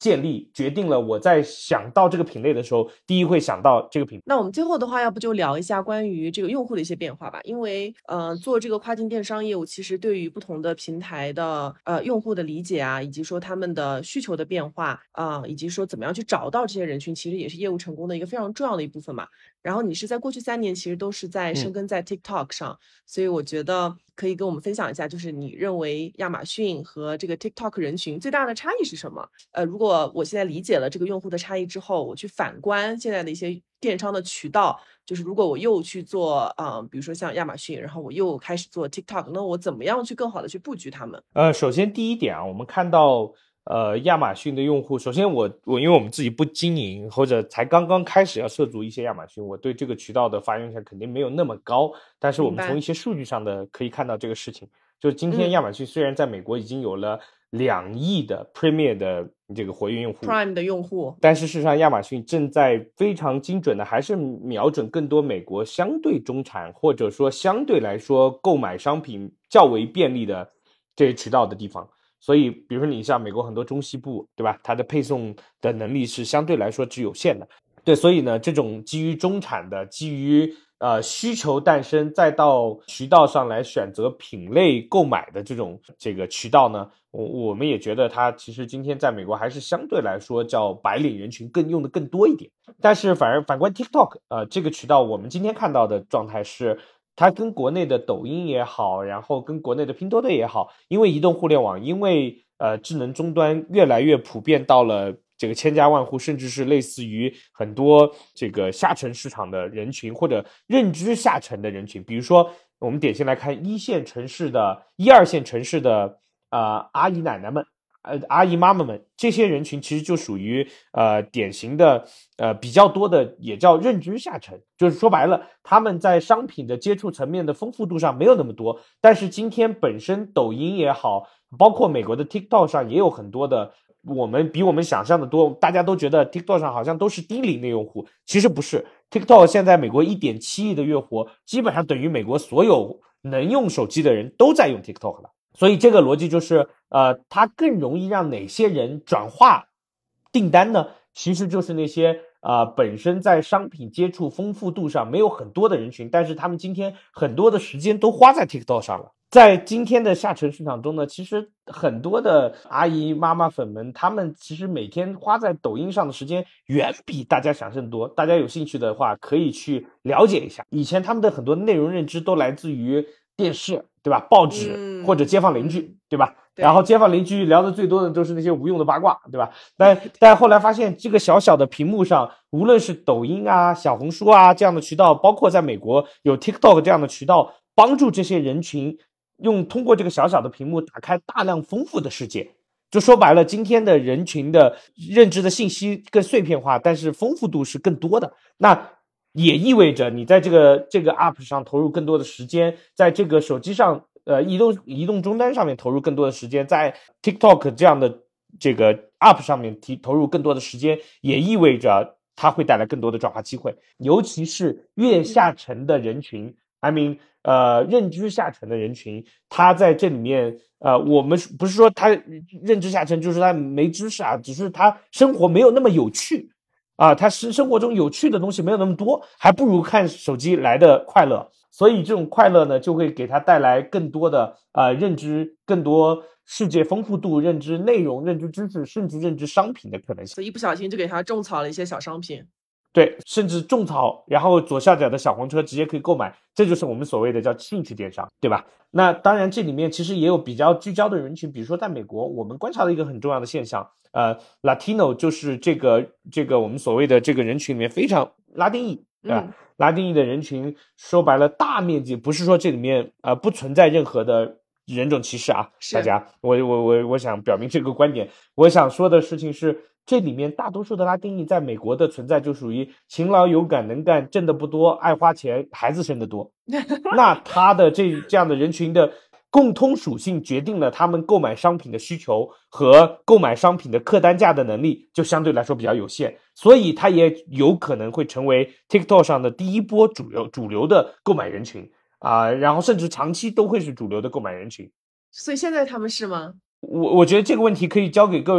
建立，决定了我在想到这个品类的时候，第一会想到这个品。 那我们最后的话，要不就聊一下关于这个用户的一些变化吧。因为呃，做这个跨境电商业务，其实对于不同的平台的呃用户的理解啊，以及说他们的需求的变化啊、呃，以及说怎么样去找到这些人群，其实也是业务成功的一个非常重要的一部分嘛。然后你是在过去三年，其实都是在深耕在 TikTok 上，嗯、所以我觉得可以跟我们分享一下，就是你认为亚马逊和这个 TikTok 人群最大的差异是什么？呃，如果我现在理解了这个用户的差异之后，我去反观现在的一些电商的渠道，就是如果我又去做啊、呃，比如说像亚马逊，然后我又开始做 TikTok， 那我怎么样去更好的去布局他们？ 呃，首先第一点啊，我们看到呃亚马逊的用户，首先我我因为我们自己不经营或者才刚刚开始要涉足一些亚马逊，我对这个渠道的发言权肯定没有那么高，但是我们从一些数据上的可以看到这个事情，就是今天亚马逊虽然在美国已经有了两亿的 Premier 的这个活跃用户 Prime 的用户， 但是事实上亚马逊正在非常精准的还是瞄准更多美国相对中产或者说相对来说购买商品较为便利的这些渠道的地方。所以比如说你像美国很多中西部，对吧，它的配送的能力是相对来说只有限的。对，所以呢这种基于中产的基于呃，需求诞生，再到渠道上来选择品类购买的这种这个渠道呢，我我们也觉得它其实今天在美国还是相对来说叫白领人群更用的更多一点。但是反而反观 TikTok， 呃，这个渠道我们今天看到的状态是，它跟国内的抖音也好，然后跟国内的拼多多也好，因为移动互联网，因为呃智能终端越来越普遍到了。这个千家万户，甚至是类似于很多这个下沉市场的人群，或者认知下沉的人群，比如说我们典型来看一线城市的一二线城市的呃阿姨奶奶们，呃阿姨妈妈们，这些人群其实就属于呃典型的呃比较多的，也叫认知下沉，就是说白了，他们在商品的接触层面的丰富度上没有那么多，但是今天本身抖音也好，包括美国的 TikTok 上也有很多的。我们比我们想象的多，大家都觉得 TikTok 上好像都是低龄的用户，其实不是。TikTok 现在美国 一点七亿的月活，基本上等于美国所有能用手机的人都在用 TikTok 了。所以这个逻辑就是，呃，它更容易让哪些人转化订单呢？其实就是那些呃本身在商品接触丰富度上没有很多的人群，但是他们今天很多的时间都花在 TikTok 上了。在今天的下沉市场中呢，其实很多的阿姨妈妈粉们，他们其实每天花在抖音上的时间远比大家想象多。大家有兴趣的话，可以去了解一下。以前他们的很多内容认知都来自于电视，对吧？报纸、嗯、或者街坊邻居，对吧？对，然后街坊邻居聊的最多的都是那些无用的八卦，对吧？但但后来发现，这个小小的屏幕上，无论是抖音啊、小红书啊这样的渠道，包括在美国有 TikTok 这样的渠道，帮助这些人群。用通过这个小小的屏幕打开大量丰富的世界，就说白了，今天的人群的认知的信息更碎片化，但是丰富度是更多的。那也意味着你在这个这个 app 上投入更多的时间，在这个手机上呃移动移动终端上面投入更多的时间，在 TikTok 这样的这个 app 上面提投入更多的时间，也意味着它会带来更多的转化机会，尤其是越下沉的人群。I mean， 呃，认知下沉的人群，他在这里面，呃，我们不是说他认知下沉，就是他没知识啊，只是他生活没有那么有趣啊，他是生活中有趣的东西没有那么多，还不如看手机来的快乐。所以这种快乐呢，就会给他带来更多的呃认知，更多世界丰富度、认知内容、认知知识，甚至认知商品的可能性。 所以一不小心就给他种草了一些小商品。 对，甚至种草，然后左下角的小黄车直接可以购买，这就是我们所谓的叫兴趣电商，对吧？那当然，这里面其实也有比较聚焦的人群，比如说在美国，我们观察到一个很重要的现象，呃 ，Latino 就是这个这个我们所谓的这个人群里面非常拉丁裔，对吧？嗯、拉丁裔的人群说白了，大面积不是说这里面呃不存在任何的人种歧视啊，大家，我我我我想表明这个观点，我想说的事情是。这里面大多数的拉丁裔在美国的存在就属于勤劳有感能干挣得不多爱花钱孩子生得多那他的这这样的人群的共通属性决定了他们购买商品的需求和购买商品的客单价的能力就相对来说比较有限，所以他也有可能会成为 TikTok 上的第一波主流主流的购买人群啊、呃，然后甚至长期都会是主流的购买人群。 所以现在他们是吗？ 我我觉得这个问题可以交给各位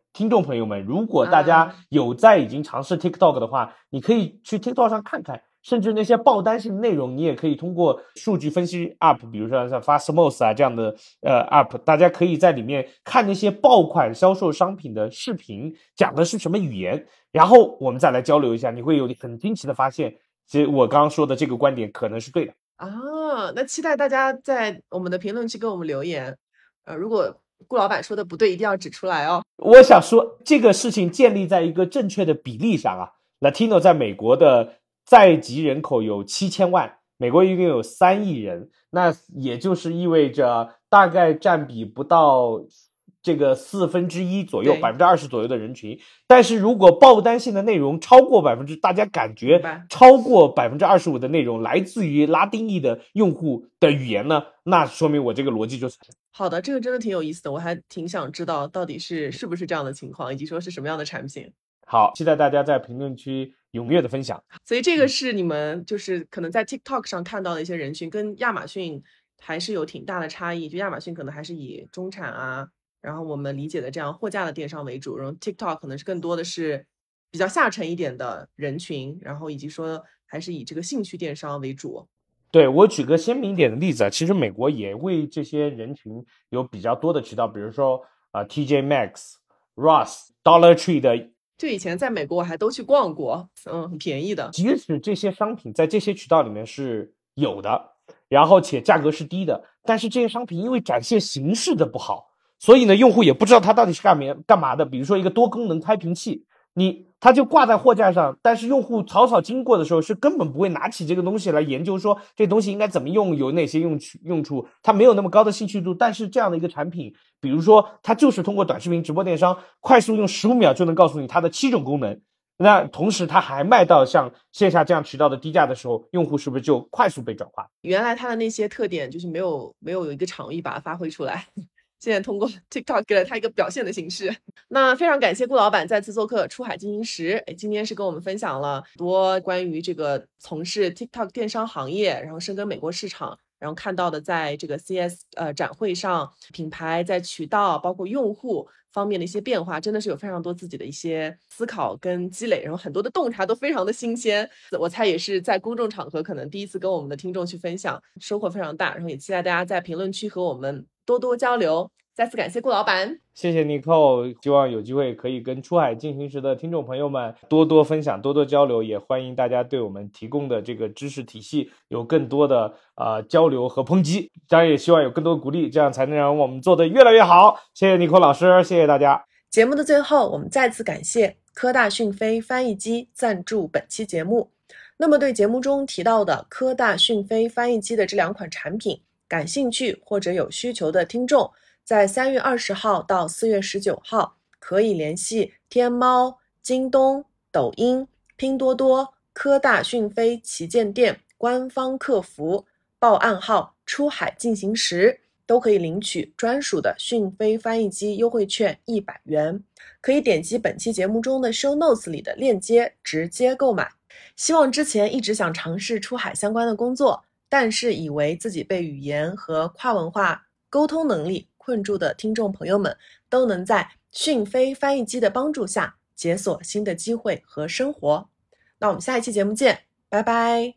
听众朋友们，如果大家有在已经尝试 TikTok 的话，你可以去 TikTok 上看看，甚至那些爆单性的内容，你也可以通过数据分析 App， 比如说像 Fastmost 啊这样的呃 App， 大家可以在里面看那些爆款销售商品的视频，讲的是什么语言，然后我们再来交流一下，你会有很惊奇的发现，其实我刚刚说的这个观点可能是对的啊。那期待大家在我们的评论区给我们留言，呃，如果顾老板说的不对，一定要指出来哦。 我想说，这个事情建立在一个正确的比例上啊。Latino 在美国的在籍人口有七千万，美国一共有三亿人，那也就是意味着大概占比不到这个四分之一左右，百分之二十左右的人群。但是如果爆单性的内容超过百分之，大家感觉超过百分之二十五的内容来自于拉丁裔的用户的语言呢，那说明我这个逻辑就是好的。这个真的挺有意思的，我还挺想知道到底是是不是这样的情况，以及说是什么样的产品。 好，期待大家在评论区踊跃的分享。 所以这个是你们就是可能在 TikTok 上看到的一些人群，跟亚马逊还是有挺大的差异。就亚马逊可能还是以中产啊，然后我们理解的这样货架的电商为主，然后 TikTok 可能是更多的是比较下沉一点的人群，然后以及说还是以这个兴趣电商为主。 对，我举个鲜明一点的例子啊，其实美国也为这些人群有比较多的渠道，比如说呃 T J Maxx、Ross、Dollar Tree 的。 就以前在美国我还都去逛过，嗯，很便宜的。 即使这些商品在这些渠道里面是有的，然后且价格是低的，但是这些商品因为展现形式的不好，所以呢，用户也不知道它到底是干嘛干嘛的。比如说一个多功能开瓶器，你它就挂在货架上，但是用户草草经过的时候是根本不会拿起这个东西来研究说这东西应该怎么用，有哪些用用处，它没有那么高的兴趣度。但是这样的一个产品，比如说它就是通过短视频直播电商快速用十五秒就能告诉你它的七种功能，那同时它还卖到像线下这样渠道的低价的时候，用户是不是就快速被转化？ 原来它的那些特点就是没有没有有一个场域把它发挥出来，现在通过 TikTok 给了它一个表现的形式。那非常感谢顾老板再次做客出海进行时，今天是跟我们分享了多关于这个从事 TikTok 电商行业，然后深耕美国市场，然后看到的在这个 C S 呃展会上品牌在渠道包括用户方面的一些变化，真的是有非常多自己的一些思考跟积累，然后很多的洞察都非常的新鲜，我猜也是在公众场合可能第一次跟我们的听众去分享，收获非常大，然后也期待大家在评论区和我们多多交流。再次感谢顾老板， 谢谢 Nicole， 希望有机会可以跟出海进行时的听众朋友们多多分享，多多交流，也欢迎大家对我们提供的这个知识体系有更多的呃交流和抨击，当然也希望有更多鼓励，这样才能让我们做得越来越好。谢谢 Nicole 老师，谢谢大家。 节目的最后，我们再次感谢科大讯飞翻译机赞助本期节目。那么对节目中提到的科大讯飞翻译机的这两款产品感兴趣或者有需求的听众，在三月二十号到四月十九号可以联系天猫、京东、抖音、拼多多、科大讯飞旗舰店官方客服，报暗号出海进行时，都可以领取专属的讯飞翻译机优惠券一百元，可以点击本期节目中的 show notes 里的链接直接购买。希望之前一直想尝试出海相关的工作，但是以为自己被语言和跨文化沟通能力困住的听众朋友们，都能在讯飞翻译机的帮助下解锁新的机会和生活。那我们下一期节目见，拜拜。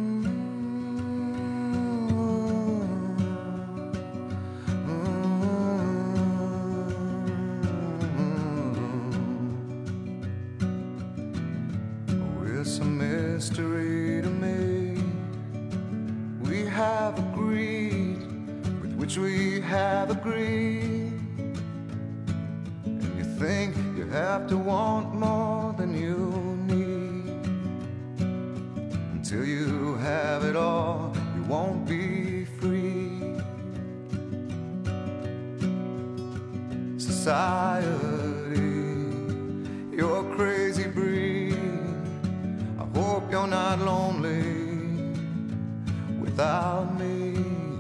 It's a mystery to me. We have agreed with which we have agreed. And you think you have to want more than you need. Until you have it all, you won't be free. Society, you're a crazy breed. I hope you're not lonely without me.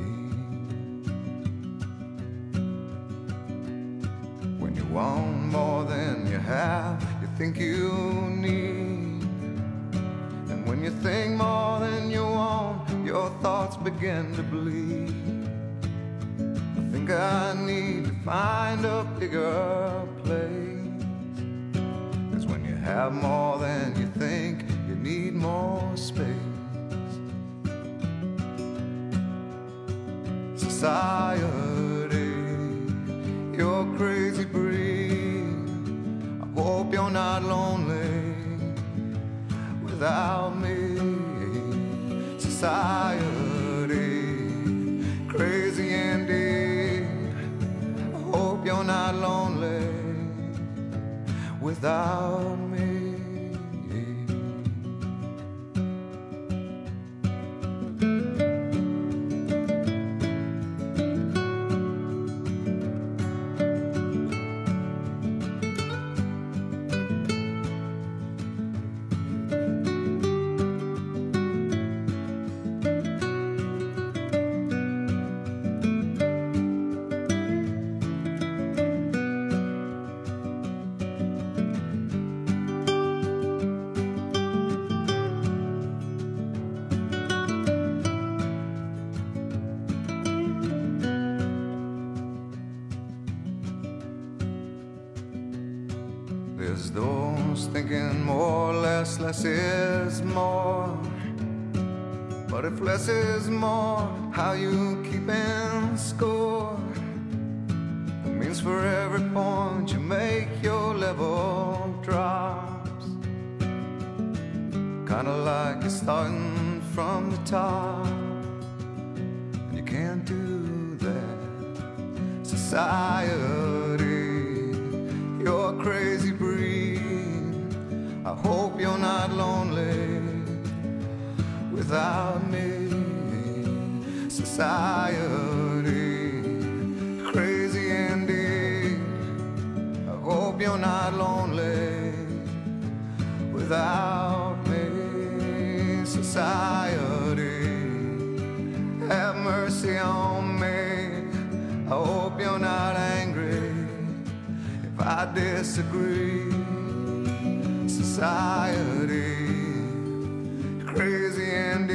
When you want more than you have, you think you need. And when you think more than you want, your thoughts begin to bleed. I think I need to find a bigger place. have more than you think, you need more space. Society, you're crazy breed. I hope you're not lonely without me. Society, crazy indeed. I hope you're not lonely without me. There's those thinking more or less, less is more. But if less is more, how you keeping score? It means for every point you make, your level drops. Kinda like you're starting from the top, and you can't do that. Society, you're a crazy breed. I hope you're not lonely without me. Society, crazy indeed. I hope you're not lonely without me. Society, have mercy on me. I hope you're not angry if I disagree. Society, crazy and